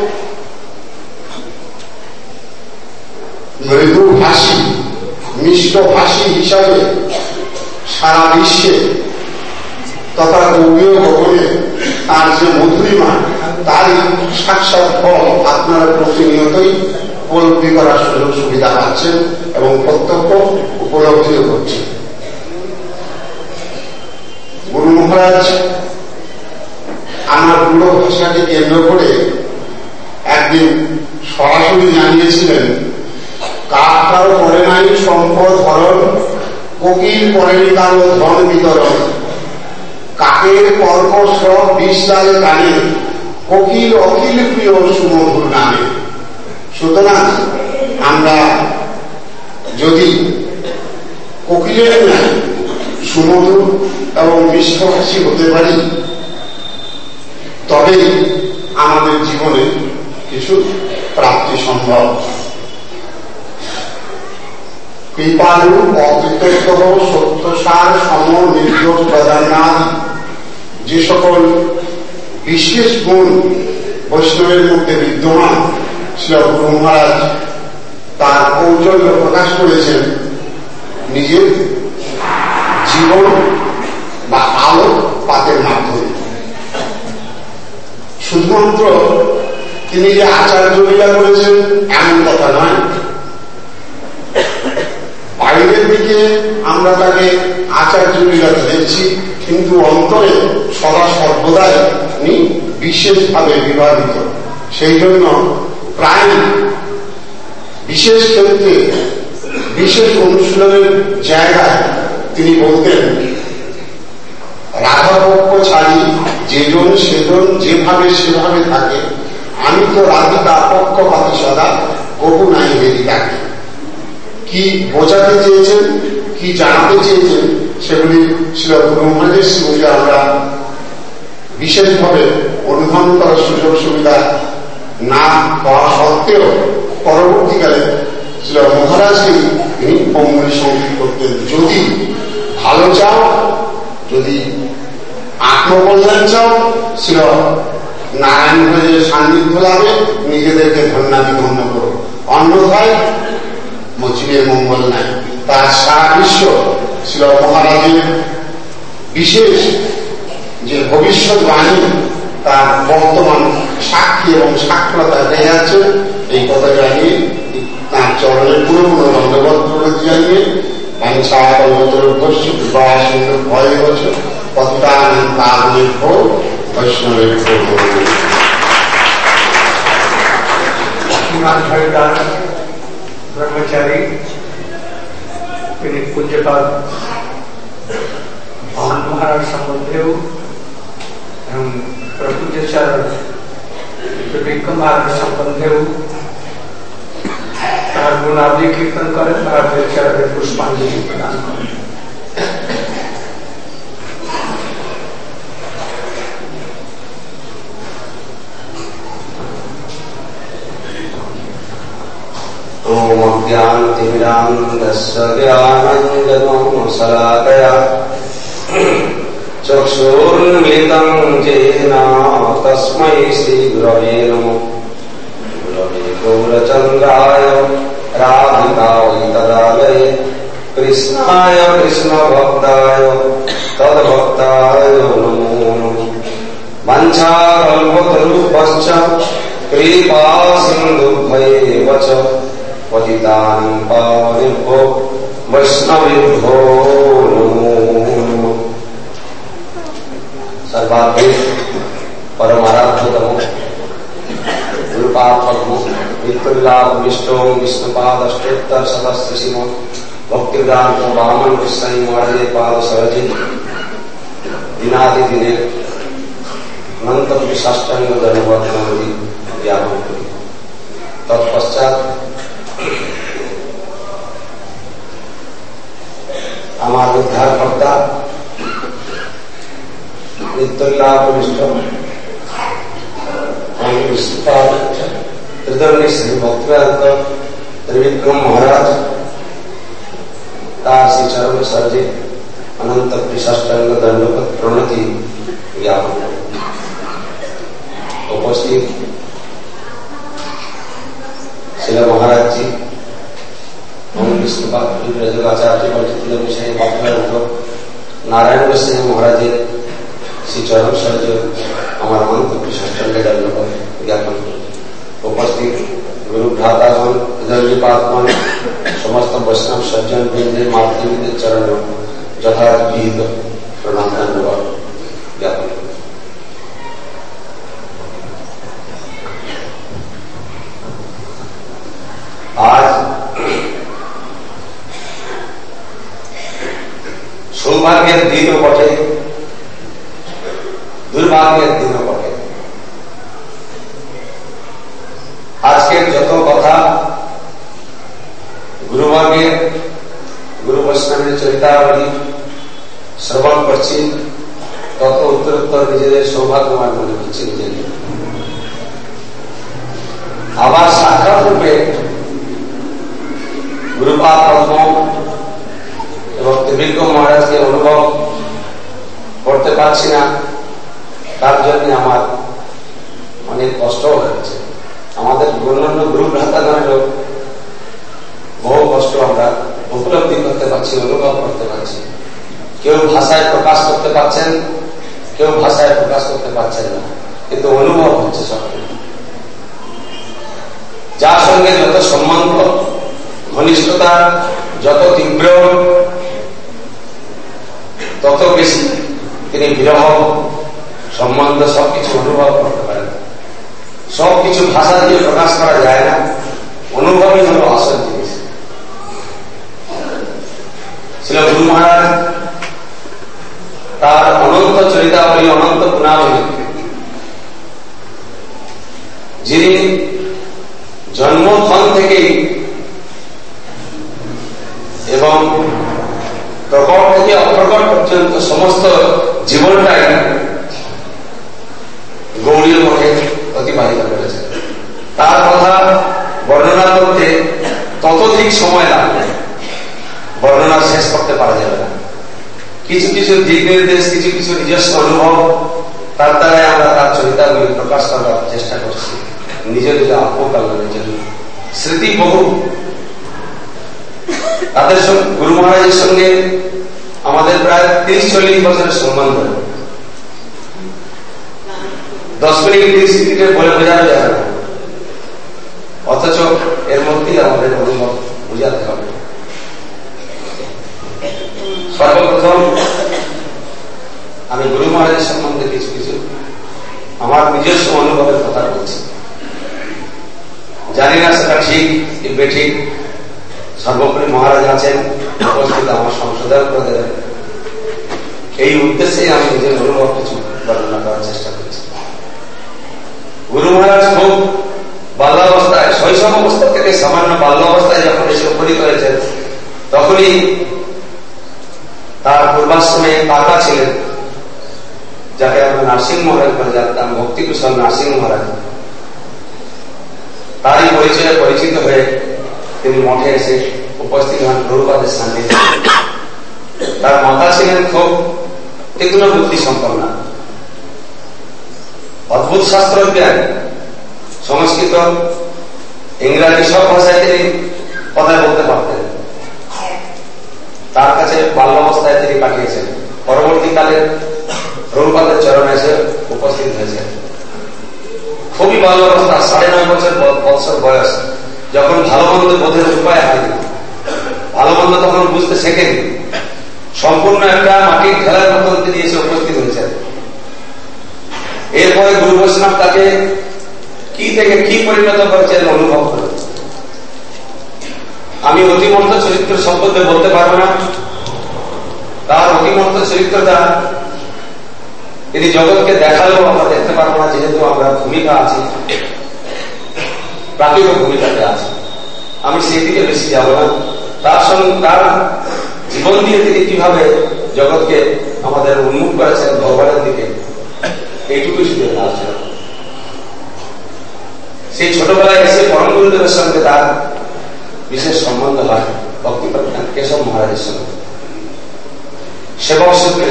মৃদুভাষী মিষ্টভাষী হিসাবে সারা বিশ্বে তথা গৌরীয় গগনে তার যে মধুরিমা, তারই সাক্ষাৎ ফল আপনারা প্রতিনিয়তই উপলব্ধি করার সুযোগ সুবিধা পাচ্ছেন এবং প্রত্যক্ষ উপলব্ধিও করছেন। গুরু মহারাজ আমার গুরু ভাষাকে কেন্দ্র করে একদিন সরাসরি জানিয়েছিলেন, কাক কারো করে নাই সম্পদ হরণ, কোকিল করেনি কারো ধন বিতরণ। কাকের কর্কশ বিশাল কানে, কোকিল অখিল প্রিয় সুমধুর গানে। সুতরাং আমরা যদি কোকিলের ন্যায় সুমধুর এবং মিষ্টভাষী হতে পারি, তবে আমাদের জীবনে কিছু প্রাপ্তি সম্ভব। কৃপালু অকৃতজ্ঞ সত্যসার সম নির্দোষ প্রদান যে সকল বিশেষ গুণ বৈষ্ণবের মধ্যে বিদ্যমান ছিল, গুরু মহারাজ তার কৌশল্য প্রকাশ করেছেন নিজের জীবন বা আলোকপাতের মাধ্যমে। শুধুমাত্র তিনি যে আচার্য লীলা করেছেন এমন কথা নয়, বাইরের দিকে আমরা তাকে আচার্য লীলা দেখছি, কিন্তু অন্তরে সদা সর্বদাই উনি বিশেষভাবে বিভাবিত। সেই জন্য প্রায় বিশেষ ক্ষেত্রে বিশেষ অনুশীলনের জায়গায় তিনি বলতেন, রাধাপক্ষ ছাড়ি যেজন সেজন যেভাবে সেভাবে থাকে, আমি তো রাধিকা পক্ষপাতি সদা কবু নাই বেরি থাকে। কি বোঝাতে চেয়েছেন, কি জানাতে চেয়েছেন, সেগুলি ছিল গুরু মহারাজের স্মৃতিকে আমরা বিশেষভাবে অনুধাবন করার সুযোগ সুবিধা না পাওয়া সত্ত্বেও পরবর্তীকালে ছিল মহারাজকে তিনি অঙ্গুলি সংগীত করতেন। যদি ভালো চাও, যদি আত্মকল্যাণ চাও, ছিল নারায়ণ ভোজের সান্নিধ্য লাভে নিজেদেরকে ধন্যাদি ধন্য করো। অন্যথায় মজিবের মঙ্গল নাই। তার সারা বিশ্ব ছিল মহারাজের বিশেষ যে ভবিষ্যৎবাণী তার বর্তমান সাক্ষী এবং সাক্ষরতা হয়ে যাচ্ছে। এই কথা জানিয়ে তার চরণের পুরো পুরো দণ্ডবদ্ধ জানিয়ে ভয় বছর পতিতানের ভোর বৈষ্ণবের ব্রহ্মচারী তিনি পূজ্যপাদ ভান মহারাজ সম্বন্ধেও এবং প্রপূজ্যাচার্য বিক্রম মহারাজ সম্বন্ধেও তার গুণাবলী কীর্তন করেন, ভারতের চারণে পুষ্পাঞ্জলি প্রদান করেন। ओम ज्ञानतिमिरान्धस्य ज्ञानाञ्जनशलाकया चक्षुर्मिलितं येन तस्मै श्रीगुरवे नमः। गुरवे गौरचन्द्राय राधिकायै तदालये कृष्णाय कृष्णभक्ताय तद्भक्ताय नमो नमः। वञ्चाकल्पतरुभ्यश्च कृपा सिन्धुभ्यैव च पतितानां पावनेभ्यो वैष्णवेभ्यो नमो नमः। सर्वाधिक परमाराध्यतमो गुरुपादपद्मो नित्यविलापविष्टो विष्णुपादष्टोत्तर सहस्रशिमो भक्तिवेदान्त वामन गोसाई महाराज पाद सहजे दिनादिदिने अनंत विशाष्टांग धन्यवादी ज्ञापन करी। तत्पश्चात আমার উদ্ধারকর্তা নিত্যলাভবিষ্ট বিষ্ণুপাদ ত্রিদণ্ডী শ্রী ভক্তিবেদান্ত ত্রিবিক্রম মহারাজ তার শ্রী চরণ সরজে অনন্ত বিশাষ্টাঙ্গ দণ্ডবত প্রণতি জ্ঞাপন করে। উপস্থিত शिला महाराज जी ओम विष्णुपाद आचार्य पंडित विषय नारायण गोस्वामी महाराज श्री चरण सर हमारा अनंत विशिष्टांग दंडवत ज्ञापन। उपस्थित गुरु भ्रातागण विदर्भीपात्मन समस्त वैष्णव सज्जन वृंदे मातृवृंद चरण यथाविध प्रणाम धन्यवाद ज्ञापन। आज सौभाग्य दिन बटे दुर्भाग्य दिन बटे। आज के जत कथा गुरुभाग्य गुरु वैष्णव चरितावली श्रवण करছি तत उत्तरोत्तर নিজেদের সৌভাগ্যবান মনে হচ্ছে। নিজেকে আবার সাক্ষাৎ রূপে गुरुपाद पद्म এবং ত্রিবিক্রম মহারাজকে অনুভব করতে পারছি না, তার জন্য আমার অনেক কষ্ট হচ্ছে। আমাদের অন্যান্য গুরু ভ্রাতাগণেরও বহু কষ্ট আমরা উপলব্ধি করতে পারছি, অনুভব করতে পারছি। কেউ ভাষায় প্রকাশ করতে পারছেন, কেউ ভাষায় প্রকাশ করতে পারছেন না, কিন্তু অনুভব হচ্ছে সকলে। যার সঙ্গে যত সম্বন্ধ ঘনিষ্ঠতা যত তীব্র তত বেশি তিনি বিরহ সম্বন্ধ সবকিছু অনুভব করতে পারেন। সবকিছু ভাষা দিয়ে প্রকাশ করা যায় না, অনুভবই হল আসল জিনিস। ছিল গুরু মহারাজ তার অনন্ত চরিতাবলী অনন্ত গুণাবলী যিনি জন্মক্ষণ থেকেই এবং প্রকট থেকে অপ্রকট পর্যন্ত সমস্ত জীবনটাই গৌরীয় মঠে অতিবাহিত করেছে। তার কথা বর্ণনা করতে ততোধিক সময় লাগবে, বর্ণনা শেষ করতে পারা যাবে না। কিছু কিছু দিক নির্দেশ, কিছু কিছু নিজস্ব অনুভব, তার দ্বারাই আমরা তার চরিতাগুলি প্রকাশ করার চেষ্টা করছি নিজের নিজের আত্মকল্যাণের জন্য। স্মৃতি বহু। তাদের সঙ্গে গুরু মহারাজের সঙ্গে আমাদের প্রায় তিরিশ চল্লিশ বছরের সম্বন্ধ। দশ মিনিট তিরিশ মিনিটে বলে বোঝানো যাবে না, অথচ এর মধ্যেই আমাদের অনুভব বোঝাতে হবে। সর্বপ্রথম আমি গুরু মহারাজের সম্বন্ধে কিছু কিছু আমার নিজস্ব অনুভবের কথা বলছি। জানি না সেটা ঠিক কি বেঠিক, সর্বোপরি মহারাজ আছেন উপস্থিত, আমার সংশোধন করে দেবেন। এই উদ্দেশ্যে আমি নিজের অনুভব কিছু বর্ণনা করার চেষ্টা করছি। গুরু মহারাজ খুব বাল্যাবস্থায়, শৈশব অবস্থা থেকে সামান্য বাল্যাবস্থায় যখন এসে উপনীত হয়েছেন, তখনই তার পূর্বাশ্রমে কাকা ছিলেন, যাকে আমরা নার্সিং মহারাজ বলে জানতাম, ভক্তিকুশল নার্সিং মহারাজ। তারই পরিচয়ে পরিচিত হয়ে তিনি মঠে এসে উপস্থিত হন প্রভুপাদের সামনে। তার মাতা ছিলেন খুব তীক্ষ্ণ বুদ্ধি সম্পন্ন, অদ্ভুত শাস্ত্রজ্ঞান, সংস্কৃত ইংরাজি সব ভাষায় তিনি কথা বলতে পারতেন। তার কাছে বাল্যাবস্থায় তিনি কাটিয়েছেন। পরবর্তীকালে প্রভুপাদের চরণে এসে উপস্থিত হয়েছেন। খুবই বাল্যাবস্থা, সাড়ে নয় বছর বছর বয়স, যখন ভালো মন্দ বোধের উপায় হয়নি, ভালো মন্দ তখন বুঝতে শেখেনি, সম্পূর্ণ একটা মাটির খেলার মতন তিনি এসে উপস্থিত হয়েছেন। এরপরে গুরু বৈষ্ণব তাকে কি থেকে কি পরিণত করেছেন অনুভব করে। আমি অতিমর্থ চরিত্র সম্বন্ধে বলতে পারবো না। তার অতিমর্থ চরিত্রটা তিনি জগৎকে দেখালেও আমরা দেখতে পারবো না, যেহেতু আমরা ভূমিকা আছি, প্রাকৃত ভূমিকাতে আছি। আমি সেই দিকে বেশি যাব না। তার সঙ্গে তার জীবন দিয়ে তিনি কিভাবে জগৎকে আমাদের উন্মুখ করেছেন ভগবানের দিকে, এইটুকুই শুধু আলোচনা। সেই ছোটবেলায় এসে পরম গুরুদেবের সঙ্গে তার বিশেষ সম্বন্ধ হয় ভক্তিপ্রধান কেশব মহারাজের সঙ্গে সেবক সূত্রে।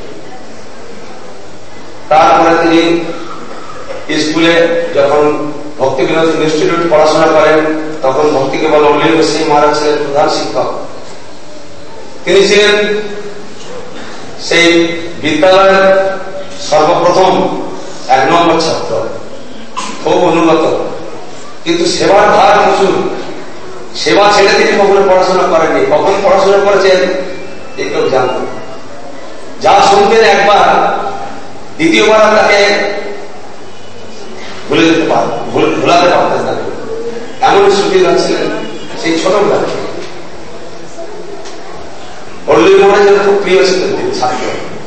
তারপরে তিনি স্কুলে যখন ভক্তি বিনোদ ইনস্টিটিউট পড়াশোনা করেন, তখন ভক্তি কেবল অলিল গোস্বামী মহারাজ ছিলেন প্রধান শিক্ষক। তিনি ছিলেন সেই বিদ্যালয়ের সর্বপ্রথম এক নম্বর ছাত্র, খুব অনুগত, কিন্তু সেবার ভার প্রচুর। সেবা ছেড়ে তিনি কখনো পড়াশোনা করেননি। কখন পড়াশোনা করেছেন এ কেউ জানত। যা শুনতেন একবার, দ্বিতীয়বার তাকে ভুলে যেতে পার ভুলাতে পারতেন না, এমন শ্রুতি ছিলেন সেই ছোটবেলা। অলিল মহারাজের খুব প্রিয় ছিলেন তিনি ছাত্র।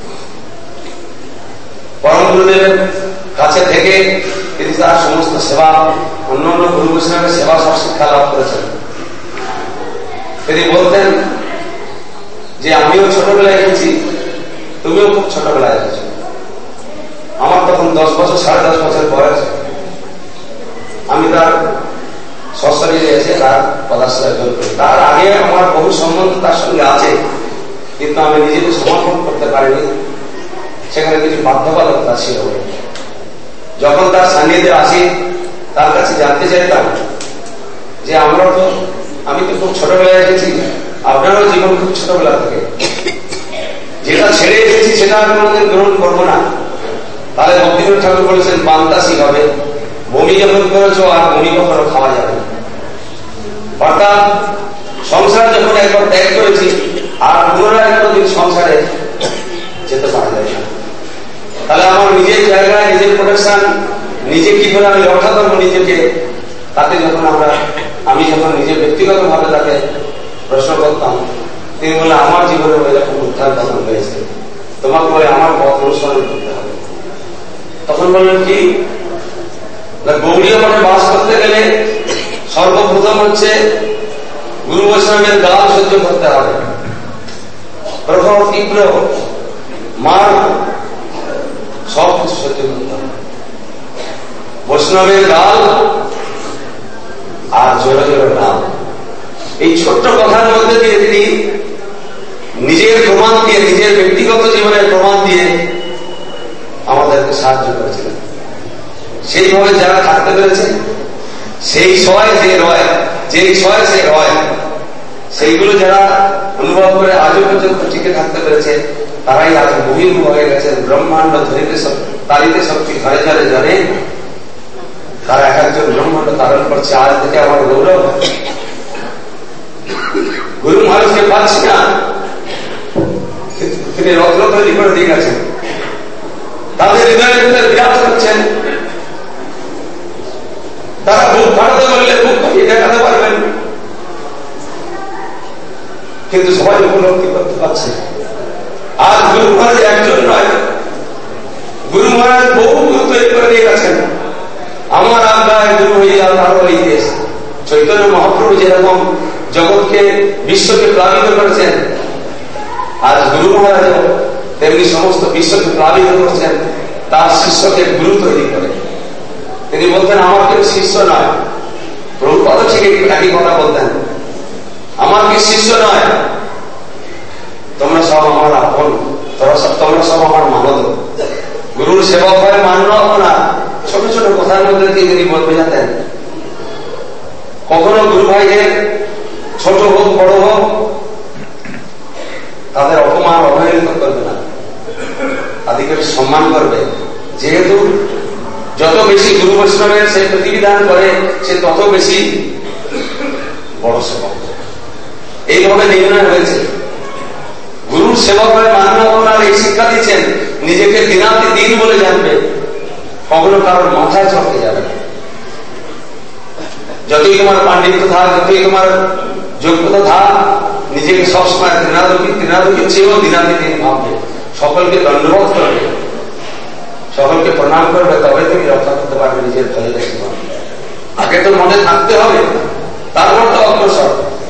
পরম গুরুদেবের কাছে থেকে তিনি তার সমস্ত সেবা, অন্য অন্য গুরু বৈষ্ণবের সেবা সব শিক্ষা লাভ করেছেন। তিনি বলতেন যে আমিও ছোটবেলায় এসেছি, তুমিও খুব ছোটবেলায় এসেছ। আমার তখন দশ বছর সাড়ে দশ বছর বয়স। আমি তার সশরীরে এসে তার পদাশ্রয় গ্রহণ করি। তার আগে আমার বহু সম্বন্ধ তার সঙ্গে আছে, কিন্তু আমি নিজেকে সমর্পণ করতে পারিনি। সেখানে কিছু বাধ্যবাধকতা ছিল। যখন তার সান্নিধ্যে আসি, তার কাছে জানতে চাইতাম যে আমরা তো, আমি তো খুব ছোটবেলায় এসেছি, আপনারও জীবন খুব ছোটবেলা থেকে, যেটা ছেড়ে এসেছি সেটা আমি কোনোদিন গ্রহণ করবো না। তাহলে ভক্তিনাথ ঠাকুর বলেছেন বান্তাসি হবে, বমি যখন করেছো আর বমি কখনো খাওয়া যাবে না। অর্থাৎ সংসার যখন একবার ত্যাগ করেছি আর পুনরায় কোনোদিন সংসারে যেতে পারা যায় না। তাহলে আমার নিজের জায়গায় নিজের প্রোটেকশন, নিজে কি করে আমি রক্ষা করবো নিজেকে, তাতে যখন আমরা আমি যখন নিজে ব্যক্তিগত ভাবে তাকে প্রশ্ন করতাম, তিনি বললেন আমার জীবনে এরকম উত্থান পতন হয়েছে, তোমাকে বলে আমার পথ অনুসরণ করতে হবে। তখন বললেন কি, গৌড়ীয় মঠে বাস করতে গেলে সর্বপ্রথম হচ্ছে গুরু বৈষ্ণবের গাল সহ্য করতে হবে, প্রখর তীব্র মার সব কিছু সহ্য করতে হবে। বৈষ্ণবের গাল আর জোরে জোরে নাম, এই ছোট্ট কথার মধ্যে দিয়ে তিনি নিজের প্রমাণ দিয়ে, নিজের ব্যক্তিগত জীবনের প্রমাণ দিয়ে আমাদেরকে সাহায্য করেছিলেন। সেইভাবে যারা থাকতে পেরেছে, সেই সময় যে রয় যে ছয় সে হয়, সেইগুলো যারা অনুভব করে আজও পর্যন্ত টিকে থাকতে পেরেছে তারাই আজ বহির্মুখ হয়ে গেছেন। ব্রহ্মাণ্ড ধরিতে তারিতে শক্তি ঘরে ঘরে জানে, তারা এক একজন ব্রহ্মাণ্ড তারণ করছে। আজ থেকে আমার গৌরব। গুরু মহারাজকে পাচ্ছি না, তিনি রত্ন তৈরি করে দিয়ে গেছেন, তাদের হৃদয়ের ভিতরে বিরাজ করছেন। তারা বুক ফাটাতে বললে বুক ফাটিয়ে দেখাতে পারবেন, কিন্তু সবাই উপলব্ধি করতে পারছে। আজ গুরু মহারাজ একজন নয়, গুরু মহারাজ বহু গুরু তৈরি করে দিয়ে গেছেন। আমার আজ্ঞায় গুরু হইয়া তার ইতিহাস। চৈতন্য মহাপ্রভু যেরকম জগৎকে বিশ্বকে প্লাবিত করেছেন, আজ গুরু মহারাজ তেমনি সমস্ত বিশ্বকে প্লাবিত করছেন তার শিষ্যকে গুরু তৈরি করে। তিনি বলতেন আমার কেউ শিষ্য নয়, প্রভুপাদ ঠিক একই কথা বলতেন, আমার কি শিষ্য নয়, তোমরা সব আমার আপন, তোমরা সব তোমরা সব আমার মানব। গুরুর সেবক হয় মান্য না, ছোট ছোট কথার মধ্যে দিয়ে তিনি বলতে যেতেন। কখনো গুরু ভাইদের ছোট হোক বড় হোক তাদের অপমান অবহেলিত করবে না, তাদেরকে সম্মান করবে। যেহেতু যত বেশি গুরু বৈষ্ণবের সে প্রতিবিধান করে সে তত বেশি বড় সেবক। এইভাবে নির্ণয় হয়েছে। গুরুর সেবক হয়ে মান্য আপনার এই শিক্ষা দিচ্ছেন, নিজেকে দিনাতি দিন বলে জানবে, কখনো কারোর মাথায় চড়তে যাবে না। যতই তোমার পাণ্ডিত্য থাক, যতই তোমার যোগ্যতা থাক, নিজেকে সবসময় তৃণাদুখী তৃণাদুখীর চেয়েও দিনাতি দিন ভাববে, সকলকে দণ্ডবোধ করবে, সকলকে প্রণাম করবে, তবে তুমি রক্ষা করতে পারবে নিজের দলের জীবন। আগে তো মনে থাকতে হবে, তারপর তো অগ্রসর।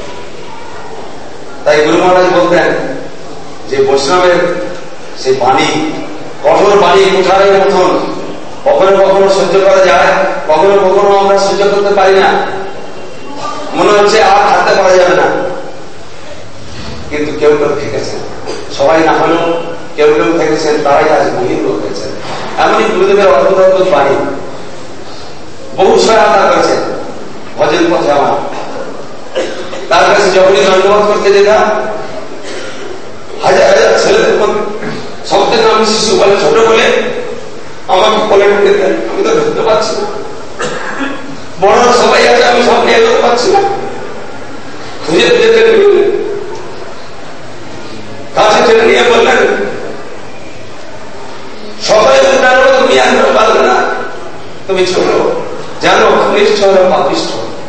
তাই গুরু মহারাজ বলতেন যে বৈষ্ণবের সেই বাণী, কঠোর বাণী কুঠারের মতন, কখনো কখনো সহ্য করা যায়, কখনো কখনো আমরা সহ্য করতে পারি না, মনে হচ্ছে আর থাকতে পারা যাবে না। কিন্তু কেউ কেউ থেকেছেন, সবাই না হলেও কেউ কেউ থেকেছেন, তারাই আজ বহির্মুখ হয়েছেন। এমনই গুরুদেবের অদ্ভুত অদ্ভুত বাণী বহু সহায়তা করেছেন ভজন পথে আমার। তার কাছে যখনই দণ্ডবোধ করতে যেতাম, হাজার হাজার ছেলেদের মধ্যে সব থেকে আমি শিশু বলে ছোট বলে আমাকে বলে দিতেন, আমি তো ধরতে পারছি না, বড় সবাই আছে আমি সব নিয়ে যেতে পারছি না, খুঁজে যেতে কাছে টেনে নিয়ে বললেন সবাই উদ্ধার হলো, তুমি আর পারবে না, তুমি ছোট, জানো কনিষ্ঠ হলো পাপিষ্ঠ,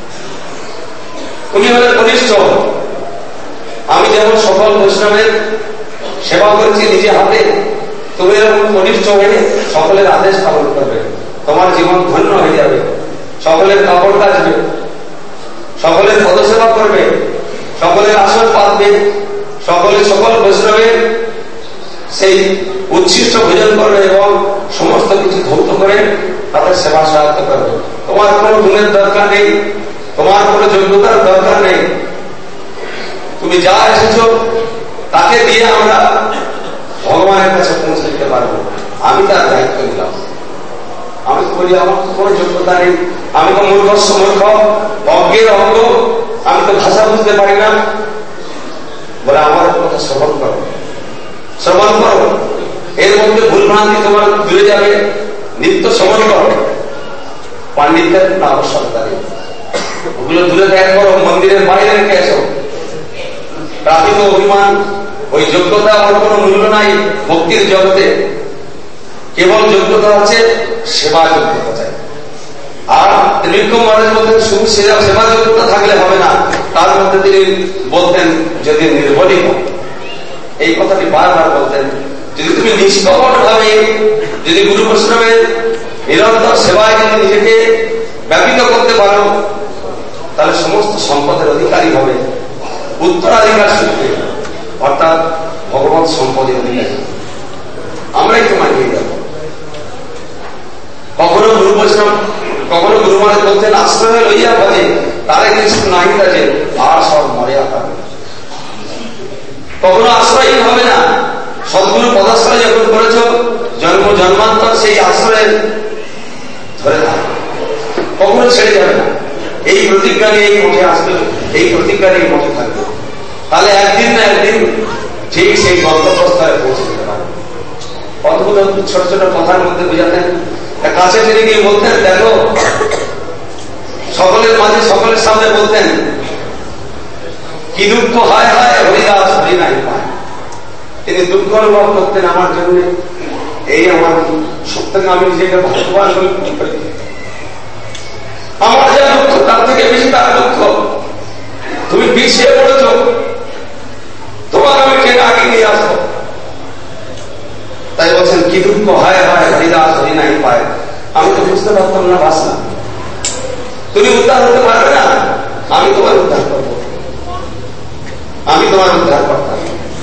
তুমি হলে কনিষ্ঠ। আমি যেমন সকল বৈষ্ণবের সেবা করেছি নিজে হাতে, তুমি এরকম কনিষ্ঠ হয়ে সকলের আদেশ পালন করবে, তোমার জীবন ধন্য হয়ে যাবে, সকলের কাপড় কাচবে, সকলের পদসেবা করবে, সকলের আসন পাতবে, সকলে সকল বৈষ্ণবের সেই উচ্ছিষ্ট ভোজন করবে এবং সমস্ত কিছু ধৌত করে তাদের সেবা সহায়তা করবে। তোমার কোনো গুণের দরকার নেই, তোমার কোনো যোগ্যতার দরকার নেই, তুমি যা এসেছো তাকে দিয়ে আমরা ভগবানের কাছে পৌঁছে দিতে পারবো। আমি তার দায়িত্ব নিলাম। আমি তো বলি আমার তো কোনো যোগ্যতা নেই, আমি তো মূর্খ মূর্খ, অজ্ঞের অজ্ঞ, আমি তো ভাষা বুঝতে পারি না। বলে আমার কথা শ্রবণ করো, শ্রবণ করো, এর মধ্যে ভুল ভ্রান্তি তোমার দূরে যাবে, নিত্য শ্রবণ করো। পাণ্ডিত্যের কোনো আবশ্যকতা নেই, ওগুলো দূরে ত্যাগ করো, মন্দিরের বাইরে রেখে এসো। প্রাকৃত অভিমান, ওই যোগ্যতা আমার কোনো মূল্য নাই ভক্তির জগতে। কেবল যোগ্যতা আছে সেবা যোগ্যতা চাই। আর ত্রিবিক্রম মহারাজ বলতেন শুধু সেবা যোগ্যতা থাকলে হবে না, তার মধ্যে তিনি বলতেন যদি নির্ভরই হোক, এই কথাটি বারবার বলতেন। যদি তুমি নিষ্কপট ভাবে যদি গুরু বৈষ্ণবের নিরন্তর সেবায় যদি নিজেকে ব্যাপিত করতে পারো, তাহলে সমস্ত সম্পদের অধিকারী হবে, উত্তরাধিকার সূত্রে, অর্থাৎ ভগবান সম্পদের অধিকারী। আমরাই তো মানিয়ে যাব। কখনো গুরু বৈষ্ণব, কখনো গুরু মহারাজ বলতেন আশ্রয় লইয়া ভজে তারে কিছু নাই কাজে আর সব মরে আকার। কখনো আশ্রয়হীন হবে না, সদ্গুরু পদাশ্রয় যখন করেছ জন্ম জন্মান্তর সেই আশ্রয়ে ধরে থাকবে, কখনো ছেড়ে যাবে না। এই প্রতিজ্ঞা নিয়ে এই মঠে আসবে, এই প্রতিজ্ঞা নিয়ে মঠে থাকবে, তাহলে একদিন না একদিন ঠিক সেই গন্তব্যস্থলে পৌঁছে যেতে পারে। অদ্ভুত অদ্ভুত ছোট ছোট কথার মধ্যে বোঝাতেন। কাছে টেনে গিয়ে বলতেন, দেখো সকলের মাঝে সকলের সামনে বলতেন, কি দুঃখ হায় হায় হরিদাস হরি নাই পায়। তিনি দুঃখ অনুভব করতেন আমার জন্য। এই আমার সত্যকে আমি নিজেকে ভাগ্যবান করি, আমার যা দুঃখ তার থেকে বেশি তার দুঃখ। তুমি পিছিয়ে পড়েছ, তোমাকে আমি টেনে আগে নিয়ে আসবো। তাই বলছেন, কি দুঃখ হায় হায় হরিদাস হরি নাই পায়। আমি তো বুঝতে পারতাম না বাসনা, তুমি উদ্ধার হতে পারবে না, আমি তোমার উদ্ধার করবো, আমি তোমার উদ্ধার করতাম।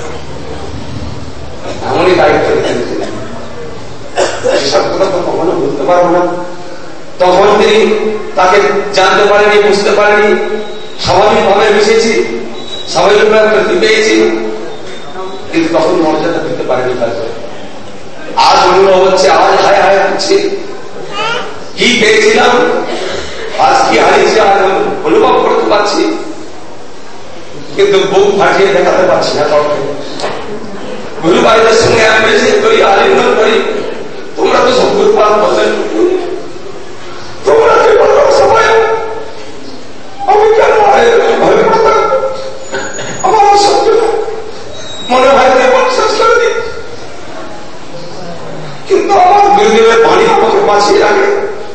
এমনই দায়িত্ব দিতেন তিনি। সেসব কথা তো কখনো বুঝতে পারবো না। তখন তিনি তাকে জানতে পারেনি, বুঝতে পারেনি, স্বাভাবিকভাবে মিশেছি, স্বাভাবিকভাবে প্রতি পেয়েছি, কিন্তু তখন মর্যাদা দিতে পারেনি তাকে। আজ অনুভব হচ্ছে, আজ হায় হায় হচ্ছে, কি পেয়েছিলাম আজ কি হারিয়েছি আজ অনুভব করতে পারছি, কিন্তু বুক ফাটিয়ে দেখাতে পারছি না কাউকে। গুরু ভাইদের সঙ্গে অ্যাম্বাসেড করি, আলিঙ্গন করি, তোমরা তো সব গুরুপাদ বললেন, তোমরা সবাই আমি কেন ভয় করতাম, আমার সত্য মনে হয় শেষ করে দিই, কিন্তু আমার গুরুদেবের বাণী আমাকে বাঁচিয়ে রাখে।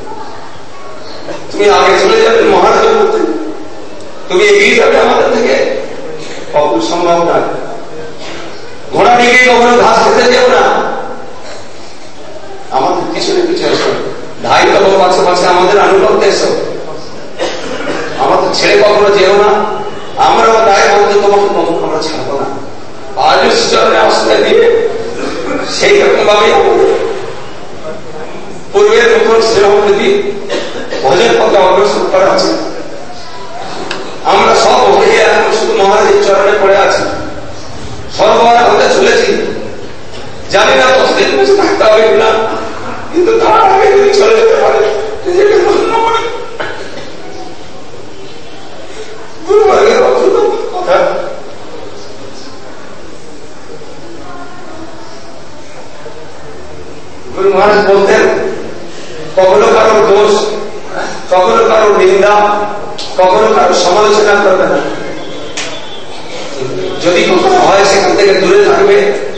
তুমি আগে চলে যাবে মহারাজ বলতেন, তুমি এগিয়ে যাবে আমাদের থেকে, কখন সম্ভব না। ঘোড়া নিয়ে কখনো ঘাস খেতে যেও না, আমাদের পিছনে পিছনে এসো, ধাই তবু পাশে পাশে আমাদের আনুগত্য এসো, আমাদের ছেড়ে কখনো যেও না। আমরাও গায়ে বলতে তোমাকে কখনো আমরা ছাড়বো না। আজ চরণে আশ্রয় দিয়ে সেই রকম ভাবে পূর্বের মতন সেরকমী ভোজের পথে অগ্রসর করা আছে। আমরা সব হয়ে এখন শুধু মহারাজের চরণে পড়ে আছি, সর্বহারা হতে চলেছি। জানি না কতদিন বেঁচে থাকতে হবে কিনা, কিন্তু তার আগে যদি চলে যেতে পারে নিজেকে ধন্য করে। দুর্ভাগ্যের কথা, গুরু মহারাজ বলতেন, কখনো কারো দোষ, কখনো কারো নিন্দা, কখনো কারো সমালোচনা করবে না। যদি কখনো হয় সেখান থেকে দূরে থাকবে,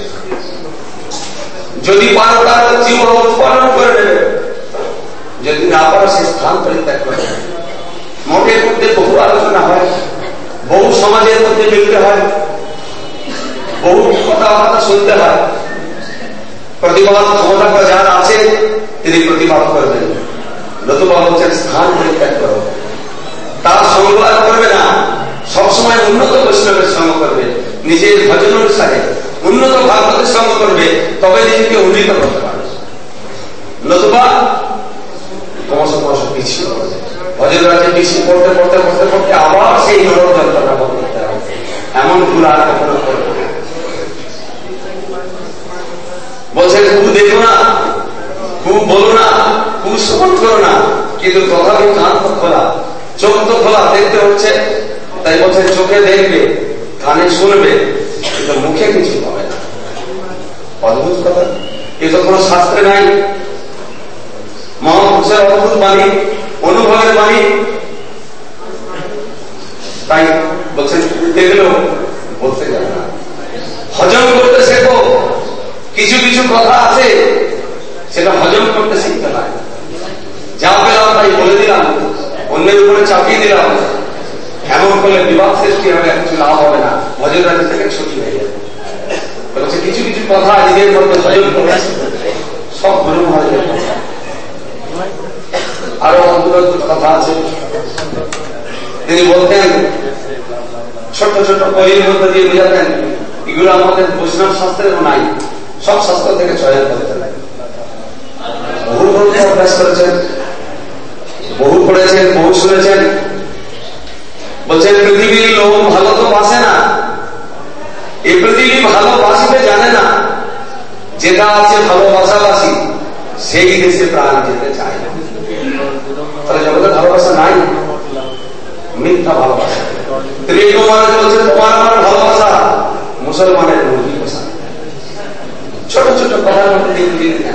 যদি পারো তার জীবন উৎপাদন করে নেবে, যদি না পারো সে স্থান পরিত্যাগ করে। মঠের মধ্যে বহু আলোচনা হয়, বহু সমাজের মধ্যে মিলতে হয়, বহু কথাবার্তা শুনতে হয়। প্রতিবাদ ক্ষমতা যার আছে তিনি প্রতিবাদ করবেন, নতুবা হচ্ছেন স্থান পরিত্যাগ করো। তার সঙ্গ আর করবে না, সবসময় উন্নত বৈষ্ণবের সঙ্গ করবে, নিজের ভজন অনুসারে উন্নত ভাগবতের সঙ্গ করবে, তবে নিজেকে উন্নীত করতে পারবে। নতুবা ক্রমশ ক্রমশ পিছিয়ে পড়বে, ভজন রাজ্যে পিছিয়ে পড়তে পড়তে পড়তে পড়তে আবার সেই নরক যন্ত্রণা ভোগ করতে হবে। এমন ভুল আর কখনো করবে না। বলছেন, কু দেখো না, কু বলো না, কু সমর্থ করো না, কিন্তু তথাপি কান তো খোলা, চোখ তো খোলা, দেখতে হচ্ছে। তাই বলছেন, চোখে দেখবে, কানে শুনবে, কিন্তু মুখে কিছু হবে না। অদ্ভুত কথা, এ তো কোনো শাস্ত্রে নাই। মহাপুরুষের অদ্ভুত বাণী, অনুভবের বাণী। তাই বলছেন, দেখলেও বলতে যাবে না, হজম করতে শেখো। কিছু কিছু কথা আছে সেটা হজম করতে শিখতে হয়। যা পেলাম তাই বলে দিলাম, অন্যের উপরে চাপিয়ে দিলাম, এমন করলে বিবাদ সৃষ্টি হবে, কিছু লাভ হবে না, ভজন রাজ্য থেকে ছুটি হয়ে যাবে। বলছে কিছু কিছু কথা নিজের মধ্যে হজম করে সব গুরু মহারাজের কথা। আরো অদ্ভুত অদ্ভুত কথা আছে। তিনি বলতেন, ছোট ছোট বইয়ের মধ্যে দিয়ে বোঝাতেন, এগুলো আমাদের বৈষ্ণব শাস্ত্রেও নাই, সব শাস্ত্র থেকে চয়ন করতে লাগে। বহু গ্রন্থ অভ্যাস করেছেন, বহু পড়েছেন, বহু শুনেছেন। বলছেন, পৃথিবীর লোক ভালো তো বাসে না, এই পৃথিবী ভালোবাসিতে জানে না, যেটা আছে ভালোবাসাবাসী সেই দেশে প্রাণ যেতে চায় না। তাহলে জগতে ভালোবাসা নাই, ত্রিবিক্রম মহারাজ বলছেন তোমার আমার ভালোবাসা মুসলমানের মুরগি পোষা। ছোট ছোট কথার মধ্যে দিয়ে বুঝিয়ে দিলেন।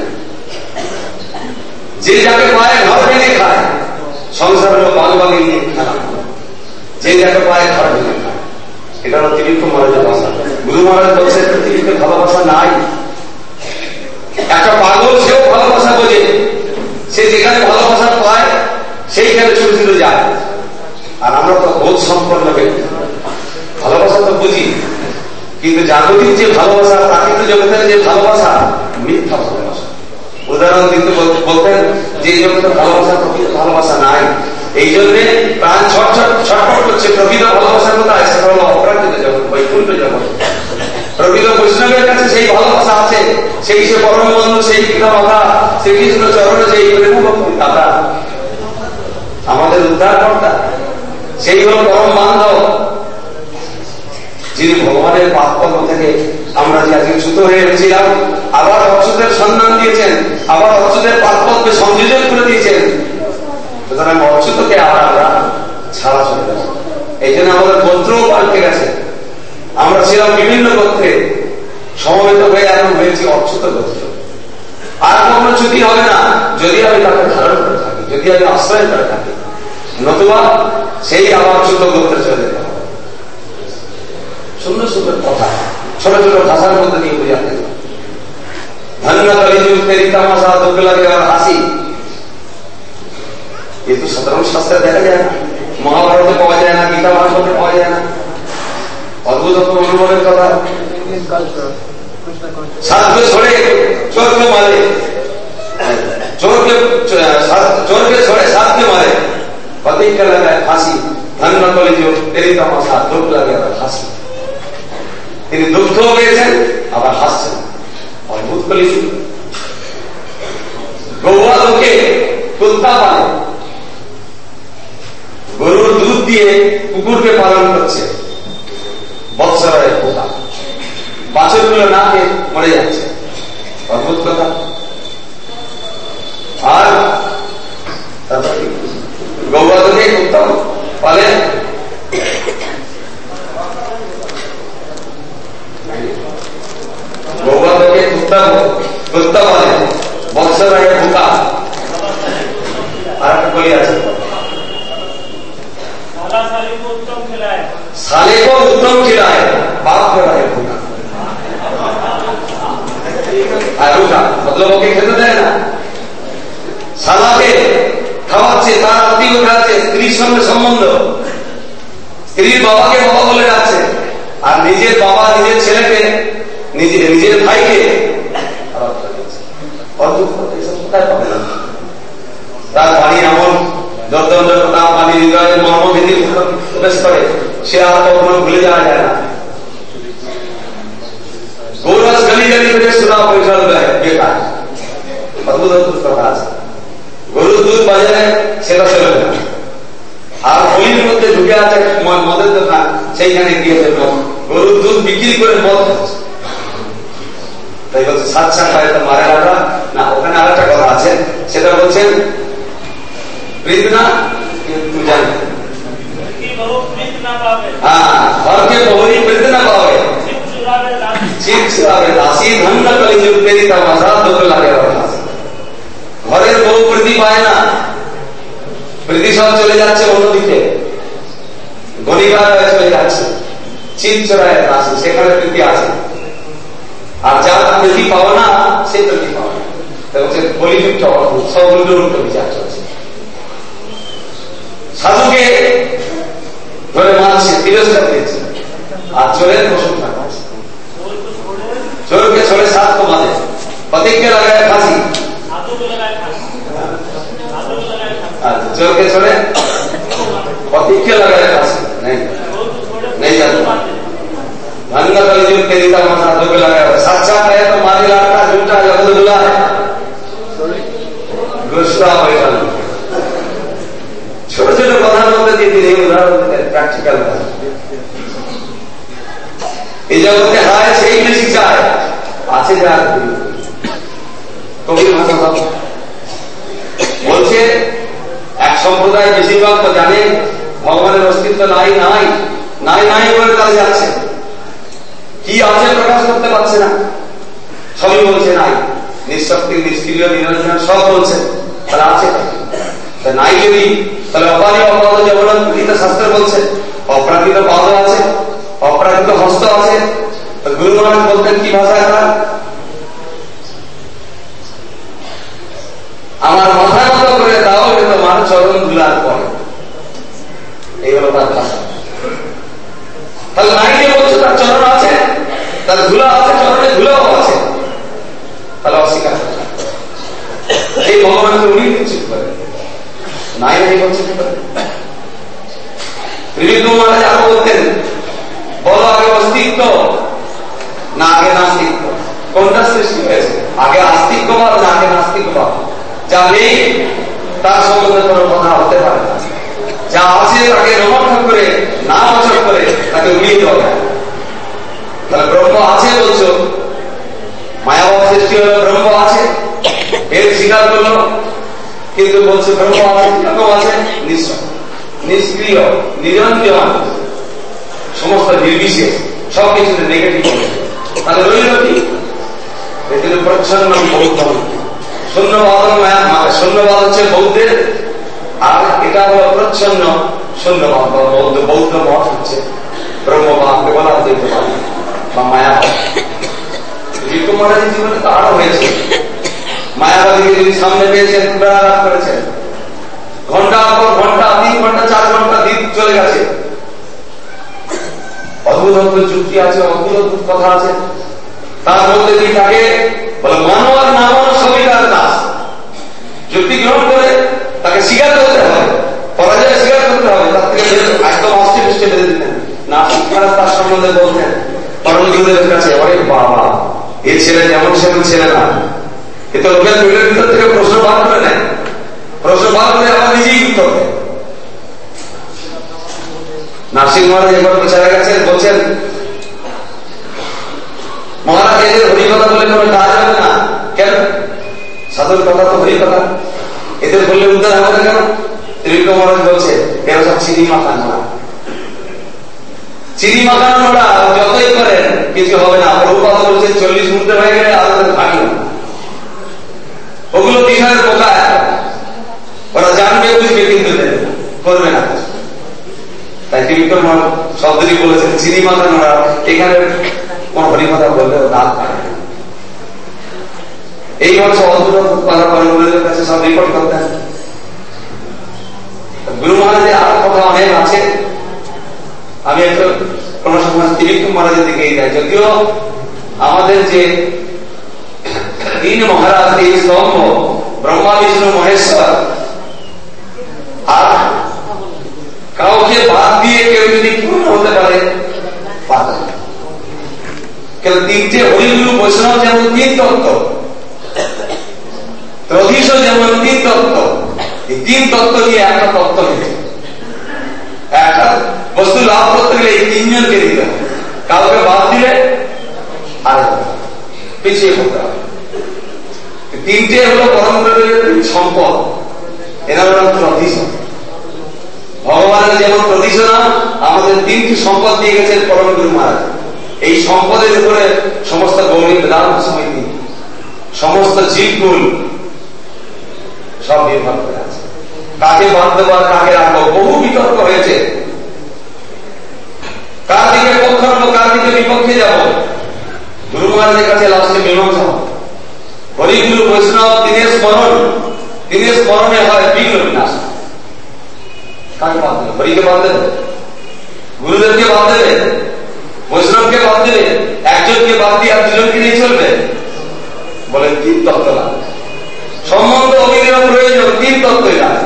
যে যাকে পায় ঘর ভেঙে খায়, সংসার হলো বাল বাগিয়ে নিয়ে খেলা। যে যাকে পায় ঘর ভেঙে খায়, এটা হলো ত্রিবিক্রম মহারাজের ভাষা। গুরু মহারাজ বলছেন পৃথিবীতে ভালোবাসা নাই। একটা পাগল সেও ভালোবাসা বোঝে, সে যেখানে ভালোবাসা পায় সেইখানে ছুটে ছুটে যায়। আর আমরা তো বোধ সম্পন্ন ব্যক্তি, ভালোবাসা তো বুঝি, কিন্তু জাগতিক যে ভালোবাসা, প্রাকৃতিক জগতের যে ভালোবাসা, মিথ্যা ভালোবাসা। উদাহরণ দিতে বলতেন যে জগতের ভালোবাসা প্রকৃত ভালোবাসা নাই, এই জন্যে প্রাণ ছটছট ছটফট করছে। প্রকৃত ভালোবাসার কোথায়? সেটা হলো অপ্রাকৃত জগৎ, বৈকুণ্ঠ জগৎ। প্রকৃত বৈষ্ণবের কাছে সেই ভালোবাসা আছে, সেই সে পরম বন্ধু, সেই পিতা মাতা শ্রীকৃষ্ণ চরণে সেই প্রেম ভক্তি দাতা, আমাদের উদ্ধারকর্তা, সেই হল পরম বান্ধব, যিনি ভগবানের পাপকর্ম থেকে আমরা যে আজকে ছুতো হয়ে গেছিলাম, আবার অচ্যুতের সন্ধান দিয়েছেন, আবার অচ্যুতের পাপপথকে সংযোজন করে দিয়েছেন। সুতরাং অচ্যুতকে আবার আমরা ছাড়া চলে যাব। এই জন্য আমাদের গোত্রও পাল্টে গেছে। আমরা ছিলাম বিভিন্ন গোত্রে, সমবেত হয়ে এখন হয়েছি অচ্যুত গোত্র। আর কখনো চ্যুতি হবে না যদি আমি তাকে ধারণ করে থাকি, যদি আমি আশ্রয় করে থাকি, নতুবা সেই আবার চ্যুত গোত্রে চলে যেতে হবে। সুন্দর সুন্দর কথা ছোট ছোট ভাষার মধ্যে দিয়ে বুঝাতে ধন্য কলিযুগ তেরি তামাশা দুঃখ লাগে আর হাসি। এ তো সাধারণ শাস্ত্রে দেখা যায় না, মহাভারতে পাওয়া যায় না, গীতা ভাগবতে পাওয়া যায় না। অদ্ভুত অনুভবের কথা। সাধকে ছড়ে চোরকে মারে, চোরকে চোরকে ছড়ে সাধকে মারে, পতিকে লাগায় ফাঁসি। ধন্য কলিযুগ তেরি তামাশা দুঃখ লাগে আর হাসি। তিনি দুঃখ পেয়েছেন আবার হাসছেন, অদ্ভুত কলিযুগ। গৌয়া লোকে কুত্তা পালে, গরুর দুধ দিয়ে কুকুরকে পালন করছে, বৎসরায় পোকা, বাছুরগুলো না খেয়ে মরে যাচ্ছে, অদ্ভুত কথা। আর তারপরে গৌয়া লোকে কুত্তা পালে, গৌয়া লোকে কুত্তা কুত্তা পালে, বৎসরায় পোকা। আর একটা বলি আছে, साले को उत्तम खिलाए बाप खिलाए भूखा। मतलब ओके खेते देय ना, सालाके খাওয়াচ্ছে, তার আত্মীয় খাচ্ছে, স্ত্রীর সঙ্গে সম্বন্ধ, স্ত্রীর বাবাকে বাবা বলে ডাকছে, আর নিজের বাবা নিজের ছেলেকে নিজের নিজের ভাইকে তার বাড়ি এমন দর্দণ্ড প্রতাপ বাণী হৃদয়ের মর্মভেদী প্রবেশ করে, সে আর কখনো ভুলে যাওয়া যায় না। গৌরস গলি গলি থেকে সুরা পরিচাল বেকার, অদ্ভুত অদ্ভুত কথা আছে। গরুর দুধ বাজারে সেটা চলবে না, আর গলির মধ্যে ঢুকে আছে মদের দোকান, সেইখানে গিয়ে গরুর দুধ বিক্রি করে মদ খাচ্ছে। তাই বলছে সাত সাত পায়ে তো মারে লাগা না। ওখানে আর একটা কথা আছে, সেটা বলছেন प्रीतना तू जान हाँ घर के बहुरी प्रीतना पावे चिप चुरावे दासी धन न कलिजुग तेरी तमाशा दुख लागे दासी। ঘরের বউ প্রীতি পায় না, প্রীতি সব চলে যাচ্ছে অন্যদিকে, গণিকার চলে যাচ্ছে, চিপ চুরায় দাসী, সেখানে প্রীতি আছে। আর যার প্রীতি পাওয়া না সে প্রীতি পাওয়া না। তখন সে কলিযুগটা অদ্ভুত, সব উল্টো উল্টো বিচার চলছে। সাধুকে ধরে মানছে, তিরস্কার দিয়েছে, আর চোরের প্রশংসা করছে। চোরকে ছড়ে সাত তো বাঁধে, পতিকে লাগায় ফাঁসি, চোরকে ছড়ে পতিকে লাগায় ফাঁসি। নেই नहीं जाता धन कलिजुग तेरी तमाशा दुख लगाया। सच्चा है तो मारी लाटा, झूठा जगत दुला है गुस्सा बैठा। ছোট ছোট কথার মধ্যে দিয়ে তিনি উদাহরণ প্র্যাকটিক্যাল কথা। এই জগতে হয় সেই বেশি চায়, আছে যার কবির ভাষা বলছে এক সম্প্রদায় বেশিরভাগ তো জানে ভগবানের অস্তিত্ব নাই নাই, নাই নাই বলে তারা যাচ্ছে, কি আছে প্রকাশ করতে পারছে না, সবই বলছে নাই, নিঃশক্তি নিষ্ক্রিয় নিরঞ্জন সব বলছে, তাহলে আছে নাই যদি, তাহলে অপারি অপরাধ যেমন গীতা শাস্ত্র বলছে অপ্রাকৃত পাদ আছে, অপ্রাকৃত হস্ত আছে। গুরু মহারাজ বলতেন কি ভাষায়, তারা আমার মাথার মতো করে দাও কিন্তু আমার চরণ ধুলার পরে, এই হলো তার ভাষা। তাহলে নাই যে বলছে তার চরণ আছে, তার ধুলা আছে, চরণে ধুলাও আছে, তাহলে অস্বীকার এই ভগবানকে উনি কিছু করে নাই নাই বলছে কি করে। বিবেক মহারাজ আরো বলতেন, বলো আগে অস্তিত্ব না আগে নাস্তিত্ব, কোনটা সৃষ্টি হয়েছে, আগে আস্তিক্যবাদ না আগে নাস্তিকবাদ? যা নেই তার সম্বন্ধে কোনো কথা হতে পারে না, যা আছে তাকে রমক্ষণ করে না বচন করে তাকে উড়িয়ে দেওয়া যায়। তাহলে ব্রহ্ম আছে বলছো, মায়াবাদ সৃষ্টি হলো ব্রহ্ম আছে, এর স্বীকার করলো, কিন্তু বলছে ব্রহ্ম আছে, কিরকম আছে, নিঃস্ব নিষ্ক্রিয় নিরঞ্জন সমস্ত নির্বিশেষ সবকিছুতে নেগেটিভ। তাহলে রইল কি, এখানে প্রচ্ছন্ন বৌদ্ধ, শূন্যবাদ শূন্যবাদ হচ্ছে বৌদ্ধের, আর এটা হলো প্রচ্ছন্ন শূন্যবাদ বৌদ্ধ। বৌদ্ধ মত হচ্ছে ব্রহ্মবাদকে বলা যেতে পারে বা মায়াবাদ। বিক্রম মহারাজের জীবনে তো আরো হয়েছে, মায়াবাদীকে যিনি সামনে পেয়েছেন পুনরালাপ করেছেন, ঘন্টার পর ঘন্টা, তিন ঘন্টা চার ঘন্টা দিন চলে গেছে, অদ্ভুত অদ্ভুত যুক্তি আছে, অদ্ভুত অদ্ভুত কথা আছে। তার মধ্যে দিয়ে তাকে বলে মানো আর না মানো সবই তার কাজ, যুক্তি গ্রহণ করে তাকে স্বীকার করতে হবে, পরাজয় স্বীকার করতে হবে। তার থেকে একদম অস্থি পৃষ্ঠে বেঁধে দিতেন না, তার সম্বন্ধে বলতেন পরম গুরুদেবের কাছে, অনেক বাবা এ ছেলে যেমন সেমন ছেলে না, কিন্তু লোকের পেটের ভিতর থেকে প্রশ্ন বার করে নেয়, প্রশ্ন বার করে আবার নিজেই উত্তর দেয়। নার্সিং মহারাজ এবার বেচারা গেছেন, বলছেন মহারাজ এদের হরিকথা বলে কোনো কাজ হবে না কেন, সাধুর কথা তো হরিকথা, এদের বললে উদ্ধার হবে না কেন? ত্রিবিক্রম মহারাজ বলছে এরা সব চিনি মাখান না, চিনি মাখান ওরা যতই করেন কিছু হবে না। প্রভুপাদ বলছে চল্লিশ মুহূর্তে হয়ে গেলে আলাদা ভাগি না, ওগুলো বিষয়ের বোকা, ওরা জানবে বুঝবে কিন্তু করবে না। তাই ত্রিবিক্রম মহারাজ শব্দটি বলেছেন চিনি মাখান ওরা, এখানে কোন হরিকথা বললে দাঁত পারে না। এইভাবে সব অদ্ভুত গুরুদের কাছে সব রিপোর্ট করতেন। গুরু মহারাজের আরো কথা অনেক আছে, আমি একটু কোন সময় ত্রিবিক্রম মহারাজের দিকেই যাই। যদিও আমাদের যে তিন মহারাজ, এই স্তম্ভ ব্রহ্মা বিষ্ণু মহেশ্বর, আর কাউকে বাদ দিয়ে কেউ যদি পূর্ণ হতে পারে পারে। তিনটে হরিগুরু বৈষ্ণব যেমন তিন তত্ত্ব, ত্রধীশ যেমন তিন তত্ত্ব, এই তিন তত্ত্ব নিয়ে একটা তত্ত্ব নিতে, একটা বস্তু লাভ করতে গেলে এই তিনজনকে দিতে হবে, কাউকে বাদ দিলে আর পিছিয়ে পড়তে হবে। তিনটে হলো পরম সম্পদ, এরা হল ত্রধীশ। ভগবানের যেমন ত্রধীশ না, আমাদের তিনটি সম্পদ দিয়ে গেছেন পরম গুরু মহারাজ। এই সম্পদের উপরে সমস্ত গৌরী বেদান্ত সমিতি, সমস্ত জীবকুল সব নির্ভর করে আছে। কাকে বাদ দেবো আর কাকে রাখবো, বহু বিতর্ক হয়েছে, কার দিকে পক্ষ রাখবো, কার দিকে বিপক্ষে যাব। গুরু মহারাজের কাছে লাস্টে মীমাংসা, হরিগুরু বৈষ্ণব তিনের স্মরণ, তিনের স্মরণে হয় বিঘ্ন বিনাশ। কাকে বাদ দেবে? হরিকে বাদ দেবে, গুরুদেবকে বাদ দেবে, বৈষ্ণবকে বাদ দেবে, একজনকে বাদ দিয়ে আর দুজনকে নিয়ে চলবে? বলে তিন তত্ত্ব লাগে, সম্বন্ধ অভিজ্ঞতা প্রয়োজন, তিন তত্ত্বই লাগে।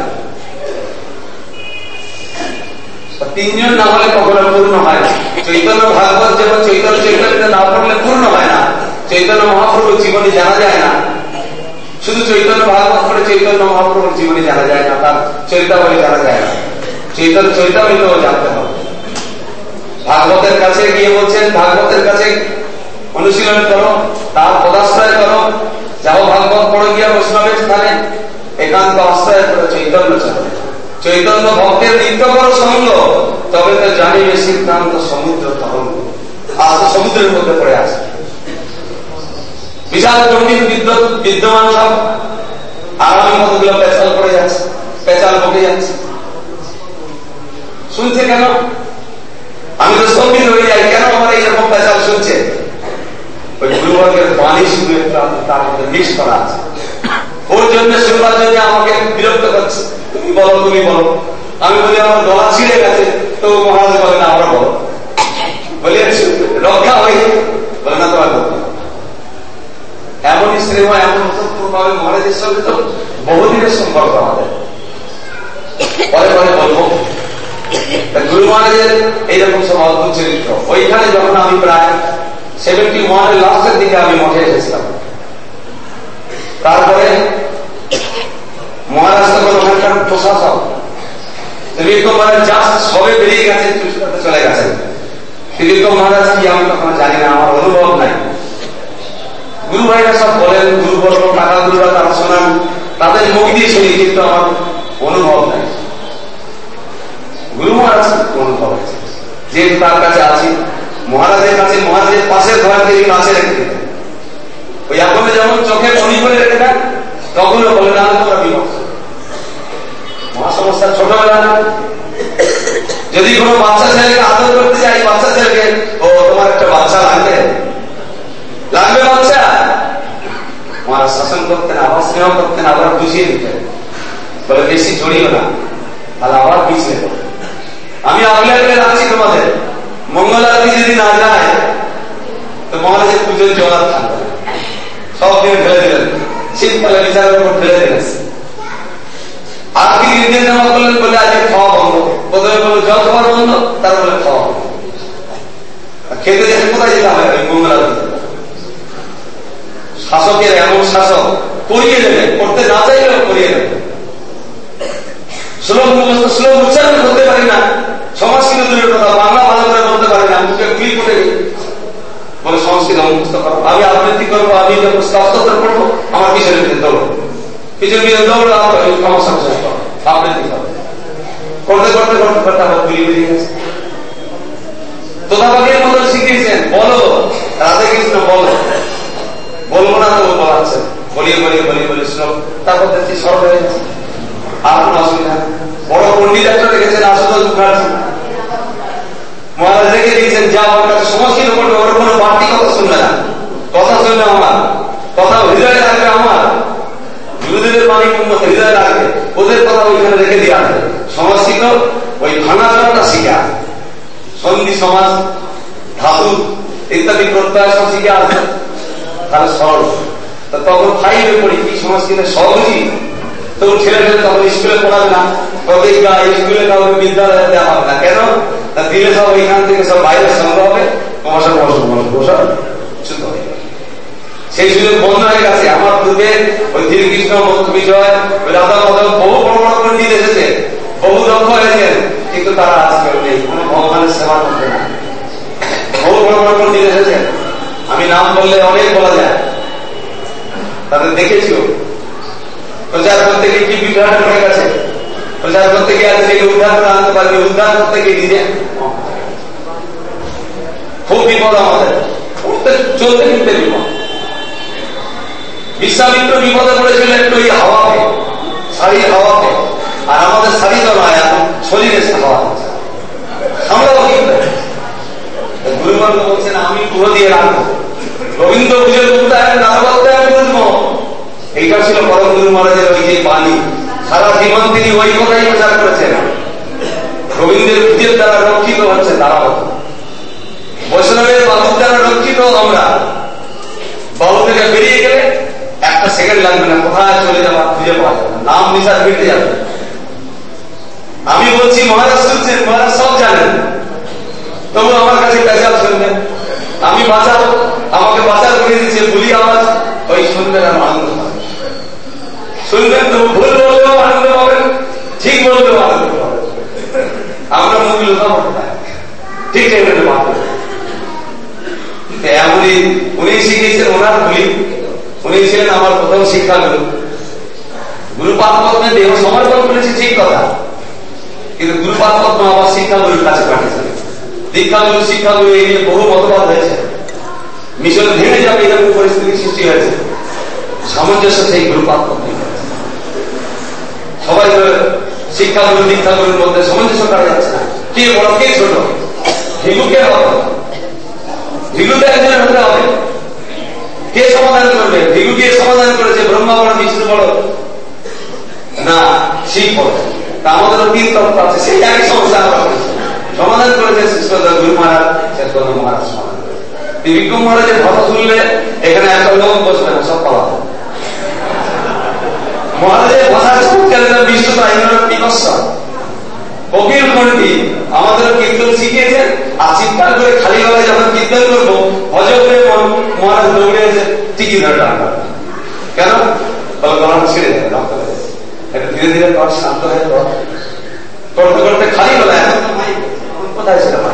তিনজন না হলে কখনো পূর্ণ হয় না। চৈতন্য ভাগবত যেমন চৈতন্য চৈতন্য না পড়লে পূর্ণ হয় না, চৈতন্য মহাপ্রভুর জীবনী জানা যায় না। শুধু চৈতন্য ভাগবত পড়ে চৈতন্য মহাপ্রভুর জীবনী জানা যায় না, তার চরিতাবলী জানা যায় না। চৈতন্য চরিতাবলীও জানতে হবে। ভাগবতের কাছে গিয়ে বলছেন, ভাগবতের কাছে অনুশীলন করো, তার পদাশ্রয় করো, যাও ভাগবত পড়ে গিয়া বৈষ্ণবের স্থানে একান্ত আশ্রয় করে চৈতন্য চলে। চৈতন্য ভক্তের নিত্য করো সঙ্গ, তবে তো জানিবে সিদ্ধান্ত সমুদ্র তরঙ্গ, আজ সমুদ্রের মধ্যে পড়ে আছে। বিশাল জমির বিদ্যুৎ বিদ্যমান সব, আর আমি কতগুলো পেঁচাল পড়ে যাচ্ছে, পেঁচাল বকে যাচ্ছে। শুনছে কেন? আমি তো স্তম্ভিত হয়ে যাই, কেন আমার এইরকম পেঁচাল শুনছে? ওই গুরুবর্গের বাণী শুনে তার মধ্যে মিক্স করা আছে। ওর জন্য শুনবার জন্য আমাকে বিরক্ত করছে, তুমি বলো তুমি বলো। আমি বলি আমার গলা ছিঁড়ে গেছে, তো মহারাজ বলে না আমরা বলো, বলি রক্ষা হয়ে বলে না তোমার বলতে। এমনই স্নেহ এমন ভাবে মহারাজের সঙ্গে তো বহুদিনের সম্পর্ক আমাদের। পরে পরে বলবো গুরু মহারাজের এইরকম সব অদ্ভুত চরিত্র। ওইখানে যখন আমি প্রায় সেভেন্টি ওয়ানের লাস্টের দিকে আমি মঠে এসেছিলাম, তারপরে মহারাজ তখন ওখানকার প্রশাসক ত্রিবিক্রম মহারাজ জাস্ট সবে বেরিয়ে গেছে, চলে গেছেন। ত্রিবিক্রম মহারাজ কি আমি তখন জানি না, আমার অনুভব নাই। গুরু ভাইরা সব বলেন, গুরু বর্গ টাকা গুরুরা তারা শোনান, তাদের মুখ দিয়ে শুনি, কিন্তু আমার অনুভব নাই। গুরু মহারাজ অনুভব আছে, যেহেতু তার কাছে আছি। মহারাজের কাছে মহারাজের পাশের ঘর থেকে কাছে রেখে দিতেন। ওই এখন যেমন চোখে মনি করে রেখে দেন, তখনও বলে না তোমরা বিভক্ত। মহাসমস্যা ছোটবেলা যদি কোনো বাচ্চা ছেলেকে আদর করতে চাই, বাচ্চা ছেলেকে ও তোমার একটা বাচ্চা লাগবে লাগবে বাচ্চা, মহারাজ শাসন করতেন, আবার স্নেহ করতেন, আবার বুঝিয়ে দিতেন, বলে বেশি জড়িও না, তাহলে আবার পিছিয়ে দেবো। আমি আগলে আগলে রাখছি তোমাদের, মঙ্গল আরতি যদি না যায় তো মহারাজের পুজোর জল থাকবে, সব দিন ফেলে দিলেন, শীতকালে বিচারের উপর ফেলে দিলেন। আজকে নির্দেশ নেওয়া করলেন, বলে আজকে খাওয়া বন্ধ। প্রথমে বলল জল খাওয়া বন্ধ, তারপরে খাওয়া বন্ধ। খেতে যেতে কোথায় যেতে হবে? মঙ্গল আরতি। শাসকের এমন শাসক, করিয়ে দেবে, করতে না চাইলেও করিয়ে দেবে। শ্লোক মুখস্থ, শ্লোক উচ্চারণ করতে পারি না, সংস্কৃত দূরের কথা, বাংলা ভালো করে বলতে পারি না, মুখে গুলি করে বলে সংস্কৃত মুখস্থ করো। আমি আবৃত্তি করবো, আমি যখন স্তোত্র পড়বো, আমার পিছনে পিছনে দৌড়ো, পিছনে পিছনে দৌড়ো, সমস্যা শেষ করো, আবৃত্তি করো। করতে করতে করতে করতে আবার গুলি বেরিয়ে গেছে। তোতাপাখির মতন শিখিয়েছেন, বলো রাধে কৃষ্ণ বলো, বলবো না তো বলাচ্ছে, বলিয়ে বলিয়ে বলিয়ে বলিয়ে শ্লোক, তারপর দেখছি সরল হয়ে গেছে, আর কোন অসুবিধা। বড় পন্ডিত একটা রেখেছেন আশুতোষ মুখার্জি, মহারাজ রেখে দিয়েছেন, যা আমার কাছে সংস্কৃত পড়বে, ওর কোনো বাড়তি কথা শুনবে না, কথা শুনবে আমার, কথা হৃদয়ে রাখবে আমার, গুরুদেবের বাণী হৃদয়ে রাখবে, ওদের কথা ওইখানে রেখে দিয়ে আসবে। সংস্কৃত ওই ভাঙা চড়াটা শিখে আসবে, সন্ধি সমাজ ধাতু ইত্যাদি প্রত্যয় সব শিখে আসবে, তাহলে সরল। তখন ফাইভে পড়ি, কি সংস্কৃতের সহজই তখন ছেলে ফেলে তখন স্কুলে পড়াবে না, প্রতিজ্ঞা স্কুলে কাউকে বিদ্যালয়ে দেওয়া হবে না। কেন? দিলে সব ওইখান থেকে সব বাইরের সঙ্গ হবে, কমাসা কমাসা কমাসা ছুট হয়ে যাবে। সেই সুযোগ বন্ধ হয়ে গেছে। আমার পূর্বে ওই ধীরকৃষ্ণ বিজয়, ওই রাধা মদন বহু বড় বড় পণ্ডিত এসেছে, বহু দক্ষ হয়েছেন, কিন্তু তারা আজকাল নেই, কোনো ভগবানের সেবা করতে না। বহু বড় বড় পণ্ডিত এসেছেন, আমি নাম বললে অনেক বলা যায়, তাদের দেখেছিও। প্রচার করতে গিয়ে কি বিভ্রাট হয়ে গেছে, প্রচার করতে গিয়ে আজকে উদ্ধার করে আনতে পারবে, উদ্ধার করতে গিয়ে নিজে খুব বিপদ আমাদের, উঠতে চলতে ফিরতে বিপদ। বিশ্বামিত্র বিপদে পড়েছিল একটু এই হাওয়াতে, শাড়ির হাওয়াতে, আর আমাদের শাড়ি তো নয়, এখন শরীরের হাওয়া আমরাও কিন্তু গুরুবর্গ বলছেন আমি পুরো দিয়ে রাখবো। রবীন্দ্র পুজোর এইটা ছিল পরম গুরু মহারাজের ওই যে বাণী, সারা জীবন তিনি ওই কথাই প্রচার করেছেন। রবীন্দ্রের পুজোর দ্বারা রক্ষিত হচ্ছে তারা, বৈষ্ণবের বাবুর দ্বারা রক্ষিত আমরা। বাবু থেকে বেরিয়ে গেলে একটা সেকেন্ড লাগবে না, কোথায় চলে যাওয়া খুঁজে পাওয়া যাবে, নাম নিশার ফিরতে যাবে। আমি বলছি মহারাজ শুনছেন, মহারাজ সব জানেন, তবু আমার কাছে পেশাল শুনবেন, আমি বাঁচাবো, আমাকে বাঁচার করে দিচ্ছে, বলি আওয়াজ ওই শুনবেন আর আনন্দ পাবেন, শুনবেন তো ভুল বললেও আনন্দ পাবেন, ঠিক বললেও আনন্দ পাবেন। আমরা মুখ লোকা ঠিক টাইমে পাবেন। এমনই উনি শিখিয়েছেন, ওনার ভুলি, উনি ছিলেন আমার প্রথম শিক্ষাগুরু। গুরু পাদপদ্মে দেহ সমর্পণ করেছে ঠিক কথা, কিন্তু গুরুপাদ পদ্ম আবার শিক্ষাগুরুর কাছে পাঠিয়েছেন। দীক্ষাগুরু শিক্ষাগুরু এই নিয়ে বহু মতবাদ হয়েছে। মিশন ভেঙে যাবে এরকম পরিস্থিতি সৃষ্টি হয়েছে, সামঞ্জস্য সেই গুরুপাদ পদ্ম। সবাই শিক্ষাগুরু দীক্ষাগুরুর মধ্যে সামঞ্জস্য করা যাচ্ছে না। কে বড় কে ছোট? ভিগুকে হবে, ভিগুকে একজনের হতে হবে। কে সমাধান করবে? ভিগু কে সমাধান করেছে ব্রহ্মা বড় বিষ্ণু বড় না শিব বড়? তা আমাদের তিন তত্ত্ব আছে, সেই একই সমস্যা আমরা সমাধান করেছে শিষ্যদা গুরু মহারাজ, শেষগত মহারাজ সমাধান করেছে। বিক্রম মহারাজের ভাষা শুনলে এখানে একটা লোক বসবে না, সব পাওয়া যায়। মহারাজের ভাষা বিষ্ণু কপিল মন্ডি আমাদের কীর্তন শিখিয়েছেন। আর চিৎকার করে খালি গলায় যখন কীর্তন করবো ভজক করে মহারাজ দৌড়ে এসে টিকি ধরে টানবে। কেন? গলা ছেড়ে যাবে, রক্ত হয়ে যাবে। একটু ধীরে ধীরে কর, শান্ত হয়ে কর, করতে করতে খালি গলায় এখন তো মাই কোথায় সেটা মাই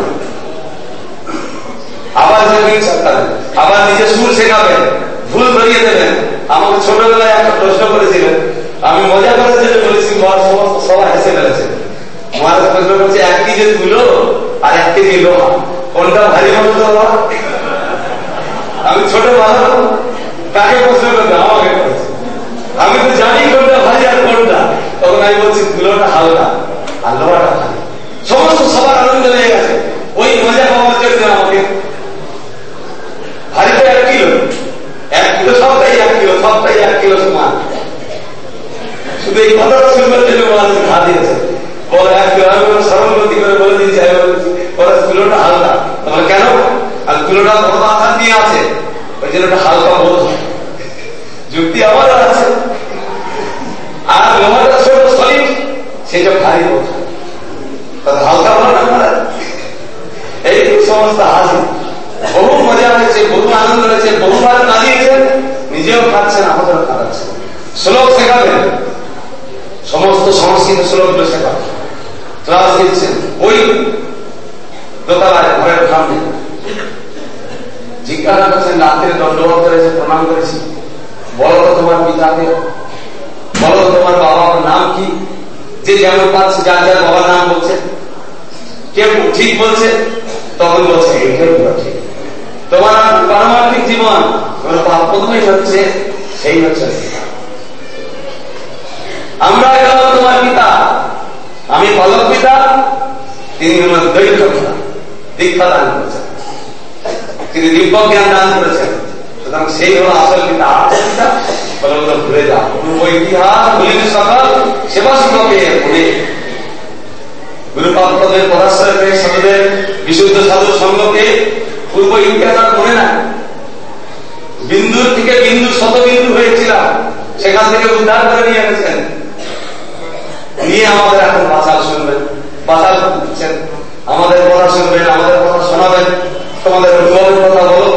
আবার আবার নিজে সুর শেখাবেন, ভুল ধরিয়ে দেবেন। আমাকে ছোটবেলায় একটা প্রশ্ন করেছিলেন, আমি মজা করার জন্য বলেছি, সমস্ত সবাই হেসে ফেলেছে। মহারাজ প্রশ্ন করছে, এক কেজি তুলো আর এক কেজি লোহা, কোনটা ভারী বলতো? আমি ছোট বাধা কাকে প্রশ্ন করতে? আমাকে করেছে। আমি তো জানি কোনটা ভারী আর কোনটা। তখন আমি বলছি তুলোটা হালকা আর লোহাটা ভারী। সমস্ত সবার আনন্দ হয়ে গেছে। ওই মজা পাওয়ার জন্য আমাকে ভারী তো এক কিলো, এক কিলো সবটাই এক কিলো, সবটাই এক কিলো সমান। শুধু এই কথাটা শুনবার জন্য মহারাজ ঘা দিয়েছে। বলে এক কিলো আমি সরলগতি করে বলে দিয়েছি, ওরা কিলোটা হালকা। তাহলে কেন? আর কিলোটা বড় আধার দিয়ে আছে, ওই জন্য ওটা হালকা বোধ হয়। যুক্তি আমার আছে। আর লোহাটা ছোট সলিড, সেটা ভারী বোধ হয়, হালকা বলো না মহারাজ। এই সমস্ত হাসি, বহু মজা হয়েছে, বহু আনন্দ হয়েছে, বহুবার না দিয়েছেন, নিজেও খাচ্ছেন, আমাদেরও খাওয়াচ্ছেন। শ্লোক শেখাবেন, সমস্ত সংস্কৃত শ্লোকগুলো শেখাবেন, ক্লাস দিচ্ছেন। ওই দোতলায় ঘরের সামনে জিজ্ঞাসা করছেন, রাত্রে দণ্ডবোধ করেছে, প্রণাম করেছি, বলো তো তোমার পিতাকে, বলো তো তোমার বাবার নাম কি? যে যেমন পাচ্ছে যার যার বাবার নাম বলছে, কেউ ঠিক বলছে, তখন বলছে এইটাই ঠিক। তোমার পারমার্থিক জীবন প্রথমেই হচ্ছে সেই হচ্ছে আমরা গেল তোমার পিতা, আমি পালক পিতা, তিনি হলেন দৈত্য পিতা। দীক্ষা দান করেছেন, তিনি দিব্য জ্ঞান দান করেছেন, সুতরাং সেই হল আসল পিতা। পিতা বলে বলে ভুলে যাও, পূর্ব ইতিহাস বলিল সকল সেবা শিক্ষকে ভুলে। গুরুপাত্রদের পরাশ্রয় পেয়ে সাধুদের বিশুদ্ধ সাধু সঙ্গকে পূর্ব ইতিহাস আর মনে না। বিন্দুর থেকে বিন্দু শত বিন্দু হয়েছিলাম, সেখান থেকে উদ্ধার করে নিয়ে এনেছেন, নিয়ে আমাদের এখন বাঁচাল শুনবেন, বাঁচাল দিচ্ছেন, আমাদের কথা শুনবেন, আমাদের কথা শোনাবেন, তোমাদের অভিভাবকের কথা বলো।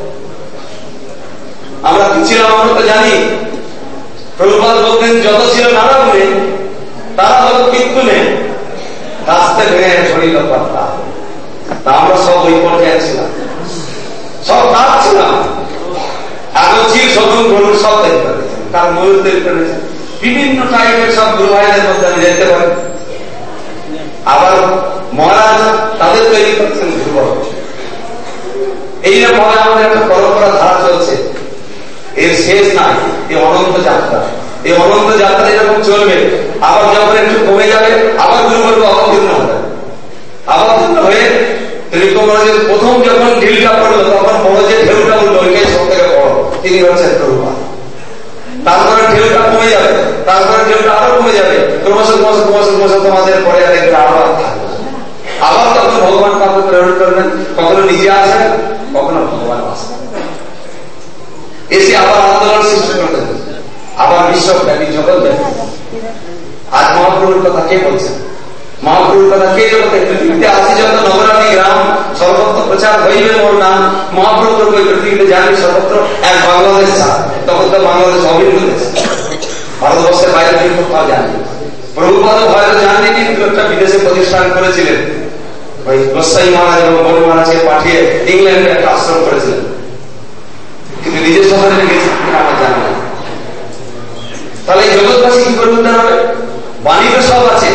আমরা কি ছিলাম আমরা তো জানি। প্রভুপাদ বলতেন, যত ছিল নানা গুণে তারা হল কীর্তনে, রাস্তে ভেঙে শরীর পাত্তা। তা আমরা সব ওই পর্যায়ে ছিলাম, সব কাজ ছিলাম। এখন চির শগুন গরুর সব তৈরি করেছেন, তার ময়ূর তৈরি করেছেন, বিভিন্ন টাইপের সব গুরু ভাইদের মধ্যে আমি যেতে পারি। আবার মহারাজ তাদের তৈরি করছেন ধ্রুব। এইরকম ভাবে আমাদের একটা পরম্পরা ধারা চলছে, এর শেষ নাই। এই অনন্ত যাত্রা, এই অনন্ত যাত্রা এরকম চলবে। আবার যখন একটু কমে যাবে, আবার গুরুবর্গ অবতীর্ণ হবে, অবতীর্ণ হয়ে ত্রিকোণের প্রথম যখন ঢিলটা পড়লো, তখন বড় যে ঢেউটা উঠলো, ওইটাই সব থেকে বড়, তিনি হচ্ছেন প্রভুপাদ। তারপরে ঢেউটা কমে যাবে, তারপরে ঢেউটা আরো কমে যাবে, ক্রমশ ক্রমশ ক্রমশ ক্রমশ তোমাদের পরে আর একটা আবার থাকবে। আবার তখন ভগবান কাউকে প্রেরণ করবেন, কখনো নিজে আসেন, কখনো ভগবান আসেন, এসে আবার আন্দোলন সৃষ্টি করবেন, আবার বিশ্বব্যাপী জগৎব্যাপী। আজ মহাপ্রভুর কথা কে বলছেন? মহাপ্রভুর কথা কে জগতে? পৃথিবীতে আসি যত নগরানি গ্রাম, সর্বত্র প্রচার হইবে মোর নাম। মহাপ্রভুর ওই পৃথিবীতে জানি সর্বত্র এক বাংলাদেশ ছাড়া। তখন তো বাংলাদেশ অভিন্ন দেশ, ভারতবর্ষের বাইরে কিন্তু পাওয়া যায়নি। প্রভুপাদ হয়তো জাননি, কিন্তু একটা বিদেশে প্রতিষ্ঠান করেছিলেন। ওই গোসাই মহারাজ এবং বড় মহারাজকে পাঠিয়ে ইংল্যান্ডে একটা আশ্রম করেছিলেন, কিন্তু নিজের শহরে গেছে আমার জানা না। তাহলে জগৎবাসী কি করে উদ্ধার হবে? বাণী তো সব আছে,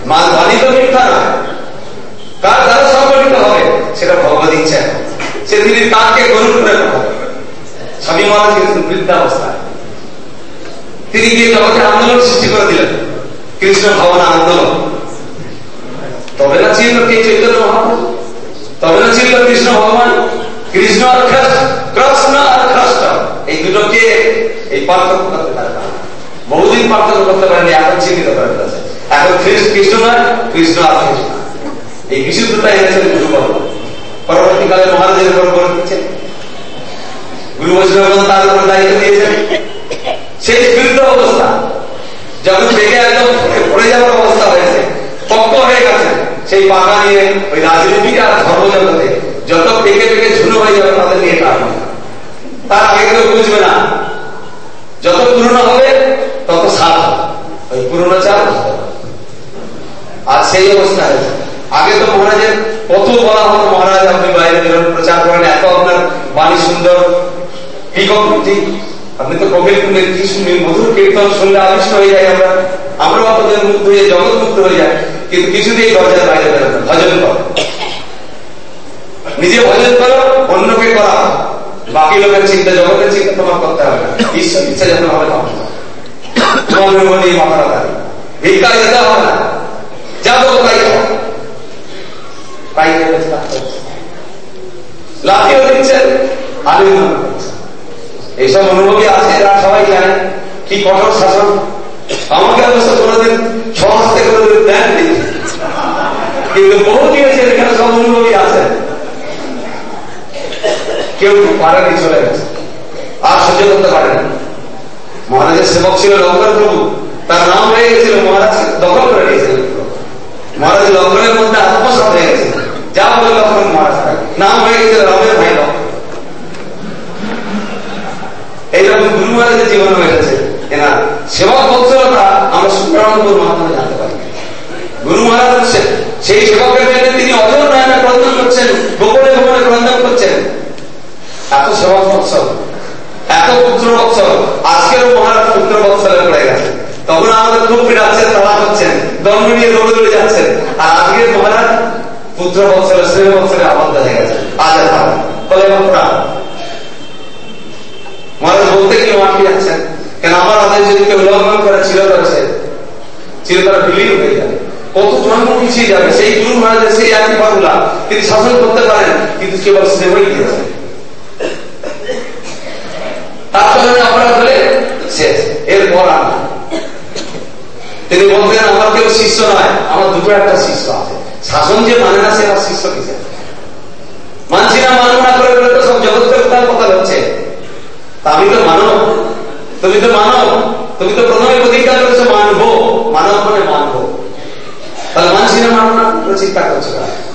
মা বাণী তো মিথ্যা না, কার দ্বারা সংগঠিত হবে সেটা ভগবত ইচ্ছা। সে তিনি কাকে গরুর করে স্বামী মহারাজ কিন্তু বৃদ্ধাবস্থায় তিনি গিয়ে জগতে আন্দোলন সৃষ্টি করে দিলেন, কৃষ্ণ ভাবনা আন্দোলন। তবে না ছিল কে চৈতন্য মহাপ্রভু, তবে না ছিল কৃষ্ণ ভগবান। কৃষ্ণ আর কৃষ্ণ আর খ্রিস্ট এই দুটোকে এই পার্থক্য করতে পারে না, বহুদিন পার্থক্য করতে পারেনি, এখন চিহ্নিত করে ফেলেছে। এখন কৃষ্ণ নয়, কৃষ্ণ আর কৃষ্ণ, এই বিশুদ্ধতা এনেছেন গুরুবর্গ। পরবর্তীকালে মহারাজের উপর করে দিচ্ছেন, গুরু বৈষ্ণব তার উপর দায়িত্ব দিয়েছেন। সেই বিরুদ্ধ অবস্থা যখন থেকে একদম পড়ে যাওয়ার অবস্থা হয়েছে, পক্ষ হয়ে গেছে, সেই পাকা নিয়ে ওই রাজনীতি আর ধর্মজগতে যত পেকে পেকে ঝুনো হয়ে যাবে তাদের নিয়ে কাজ হবে। তার আগে কেউ বুঝবে না, যত পুরনো হবে তত সার হবে, ওই পুরনো চাল হবে। আর সেই অবস্থা হয়েছে। আগে তো মহারাজের কত বলা হতো, মহারাজ আপনি বাইরে বেরোন, প্রচার করেন, এত আপনার বাণী সুন্দর, কি কী আপনি তো কবির কুণ্ডের কি শুনি, মধুর কীর্তন শুনলে আবিষ্ট হয়ে যায় আমরা, আমরাও আপনাদের মুক্ত হয়ে জগৎ মুক্ত হয়ে যায়। কিন্তু কিছুতেই দরজার বাইরে বেরোন, ভজন করো, নিজে ভজন করো, অন্যকে করা, বাকি লোকের চিন্তা জগতের চিন্তা তোমার করতে হবে না। ঈশ্বর ইচ্ছা যেন হবে তোমার নিয়ে মাথা রাখা, ভিক্ষা যেতে হবে না, যা দেবো তাই তাই লাঠিও দিচ্ছেন, আলিঙ্গন করছেন। এইসব অনুভূতি আছে, এরা সবাই জানে কি কঠোর শাসন। আমাকে অবশ্য কোনোদিন সমাজ থেকে কোনোদিন দেন নেই, কিন্তু বহু দিয়েছে এখানে সব অনুভূতি আছে। কেউ পারেনি, চলে গেছে, আর সহ্য করতে পারেনি। মহারাজের সেবক ছিল লঙ্কন প্রভু, তার নাম হয়ে গেছিল, মহারাজ দখল করে নিয়েছিলেন। মহারাজ লঙ্কনের মধ্যে আত্মসাৎ হয়ে গেছে, যা বলে লক্ষণ মহারাজ নাম হয়ে গেছিল রামের ভাই লক্ষণ। এইরকম গুরু মহারাজের জীবন হয়েছে। এনা সেবা বৎসলতা আমরা সুপ্রানন্দর মাধ্যমে জানতে পারি। গুরু মহারাজ হচ্ছেন সেই সেবকের জন্য তিনি অজর নয়নে ক্রন্দন করছেন, গোপনে গোপনে ক্রন্দন করছেন। এত সেবা বৎসল, এত পুত্র বৎসল। আজকেরও মহারাজ পুত্র বৎসলে পড়ে গেছে, তখন আমাদের খুব পিড়াচ্ছেন, তারা হচ্ছেন, দণ্ড নিয়ে দৌড়ে দৌড়ে যাচ্ছেন। আর আজকের মহারাজ পুত্র বৎসলে স্নেহ বৎসলে আবদ্ধ হয়ে গেছে। আজ ফলে মহারাজ বলতে গেলে মাটি যাচ্ছেন, কেন আমার আদেশ যদি কেউ উল্লঙ্ঘন করে চিরতরে সে চিরতরে বিলীন হয়ে যাবে, কত জন্ম পিছিয়ে যাবে। সেই গুরু মহারাজের সেই একই ফর্মুলা, তিনি শাসন করতে পারেন, কিন্তু কেবল স্নেহই দিয়েছেন। তার কারণে অপরাধ হলে শেষ, এরপর আর না। তিনি বলতেন আমার কেউ শিষ্য নয়, আমার দুটো একটা শিষ্য আছে। শাসন যে মানে না, সে আমার শিষ্য কিসে মানছি না, মানব না করে বলে তো সব জগৎকে উদ্ধার কথা হচ্ছে। আমি তো মানব, তুমি তো মানব, তুমি তো প্রথমে প্রতিজ্ঞা করেছো মানবো, মানব মানে মানবো, তাহলে মানছি না মানব না চিন্তা করছো।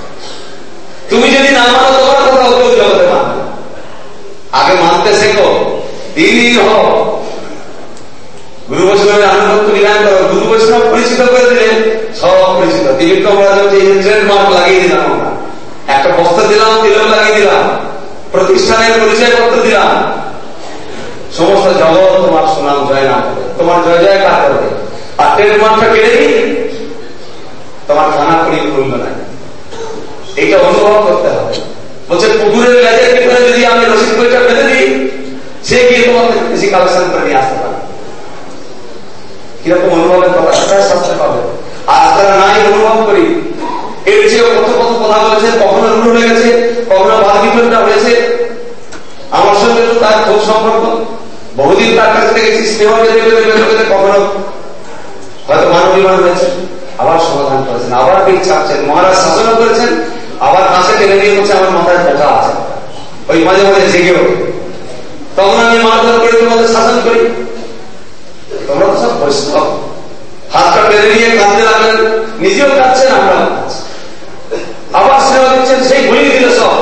তুমি যদি না মানো তোমার কথা কেউ জগতে মানবে। আগে মানতে শেখো, দিন দিন হও, গুরু বৈষ্ণবের আনুগত্য নির্ণয় করো। গুরু বৈষ্ণব পরিচিত করে দিলে সব পরিচিত। ত্রিবিক্রম মহারাজ হচ্ছে ট্রেডমার্ক লাগিয়ে দিলাম, আমরা একটা বস্তা দিলাম, তিলক লাগিয়ে দিলাম, প্রতিষ্ঠানের পরিচয় পত্র দিলাম, সমস্ত জগৎ তোমার সুনাম জয় না করবে, তোমার জয় জয়কার করবে। আর ট্রেডমার্কটা কেড়ে দিই, তোমার খানা করি মূল্য নাই। এইটা অনুভব করতে হবে। বলছে পুকুরের লেজের ভিতরে যদি আমি রসিদ বইটা বেঁধে দিই, সে গিয়ে তোমার বেশি কালেকশন করে নিয়ে আসতে পারে। কিরকম অনুভবের কথা সেটাই শাস্ত্রে পাবে। আজ তারা নাই অনুভব করি। এর চেয়ে কত কত কথা বলেছে, কখনো রুল হয়ে গেছে, কখনো বাদ বিতরণটা হয়েছে। আমার সঙ্গে তো তার খুব সম্পর্ক, বহুদিন তার কাছ থেকে স্নেহ পেতে পেতে পেতে পেতে কখনো হয়তো মানবিমান হয়েছে, আবার সমাধান করেছেন, আবার পিঠ চাপছেন, মহারাজ শাসনও করেছেন, আবার কাছে টেনে নিয়ে বলছে আমার মাথায় বোঝা আছে, ওই মাঝে মাঝে জেগে ওঠে, তখন আমি মারধর করে তোমাদের শাসন করি। তোমরা তো সব বৈষ্ণব, হাতটা টেনে নিয়ে কাঁদতে লাগলেন, নিজেও কাঁদছেন, আমরাও কাঁদছি, আবার স্নেহ দিচ্ছেন, সেই ভুলিয়ে দিল সব।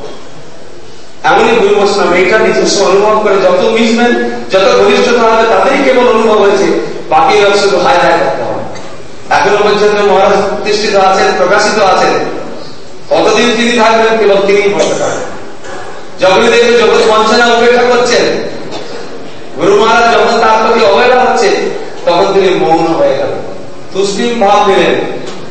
এমনই গুরু বৈষ্ণব এইটা নিজস্ব অনুভব করে যত মিশবেন, যত ঘনিষ্ঠতা হবে, তাতেই কেবল অনুভব হয়েছে, বাকি লোক শুধু হায় হায় করতে হবে। এখনো পর্যন্ত মহারাজ প্রতিষ্ঠিত আছেন, প্রকাশিত আছেন, কতদিন তিনি থাকবেন কেবল তিনিই বলতে পারেন। যখনই দেখবেন জগৎ বঞ্চনা উপেক্ষা করছেন, গুরু মহারাজ যখন তার প্রতি অবহেলা হচ্ছে, তখন তিনি মৌন হয়ে গেলেন, তুষ্টিম ভাব দিলেন,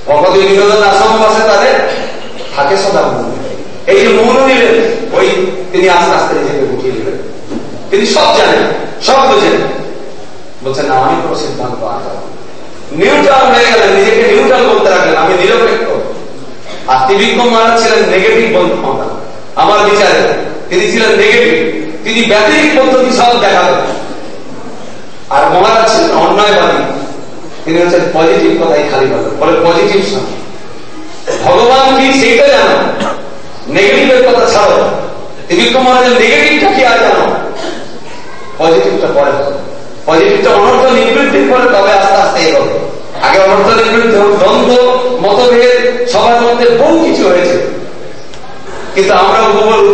ভগবতী বিনোদন আশ্রম আছে তাদের থাকে সদা মৌন। এই যে মৌন নিলেন, ওই তিনি আস্তে আস্তে নিজেকে গুটিয়ে নিলেন। তিনি সব জানেন, সব বোঝেন, বলছেন না আমি কোনো সিদ্ধান্ত আনতে হবে। নিউট্রাল হয়ে গেলেন, নিজেকে নিউট্রাল বলতে রাখলেন, আমি নিরপেক্ষ। আর ত্রিবিক্রম মহারাজ ছিলেন নেগেটিভ বলতে ক্ষমতা আমার বিচারে, তিনি ছিলেন নেগেটিভ, তিনি ব্যতিরিক পদ্ধতি সব দেখাবেন। আর মহারাজ ছিলেন অন্যায়বাদী, তিনি হচ্ছেন পজিটিভ কথাই খালি বলেন, বলে পজিটিভ শোনো, ভগবান কি সেইটা জানো, নেগেটিভের কথা ছাড়ো। ত্রিবিক্রম মহারাজের নেগেটিভটা কি আর জানো, পজিটিভটা পরে, পজিটিভটা অনর্থ নিবৃত্তির পরে তবে আস্তে আস্তে এগোবে। আগে অনর্থ নিবৃত্তি হোক, দ্বন্দ্ব মতভেদ সবার মধ্যে বহু কিছু হয়েছে, কিন্তু আমরা উপবল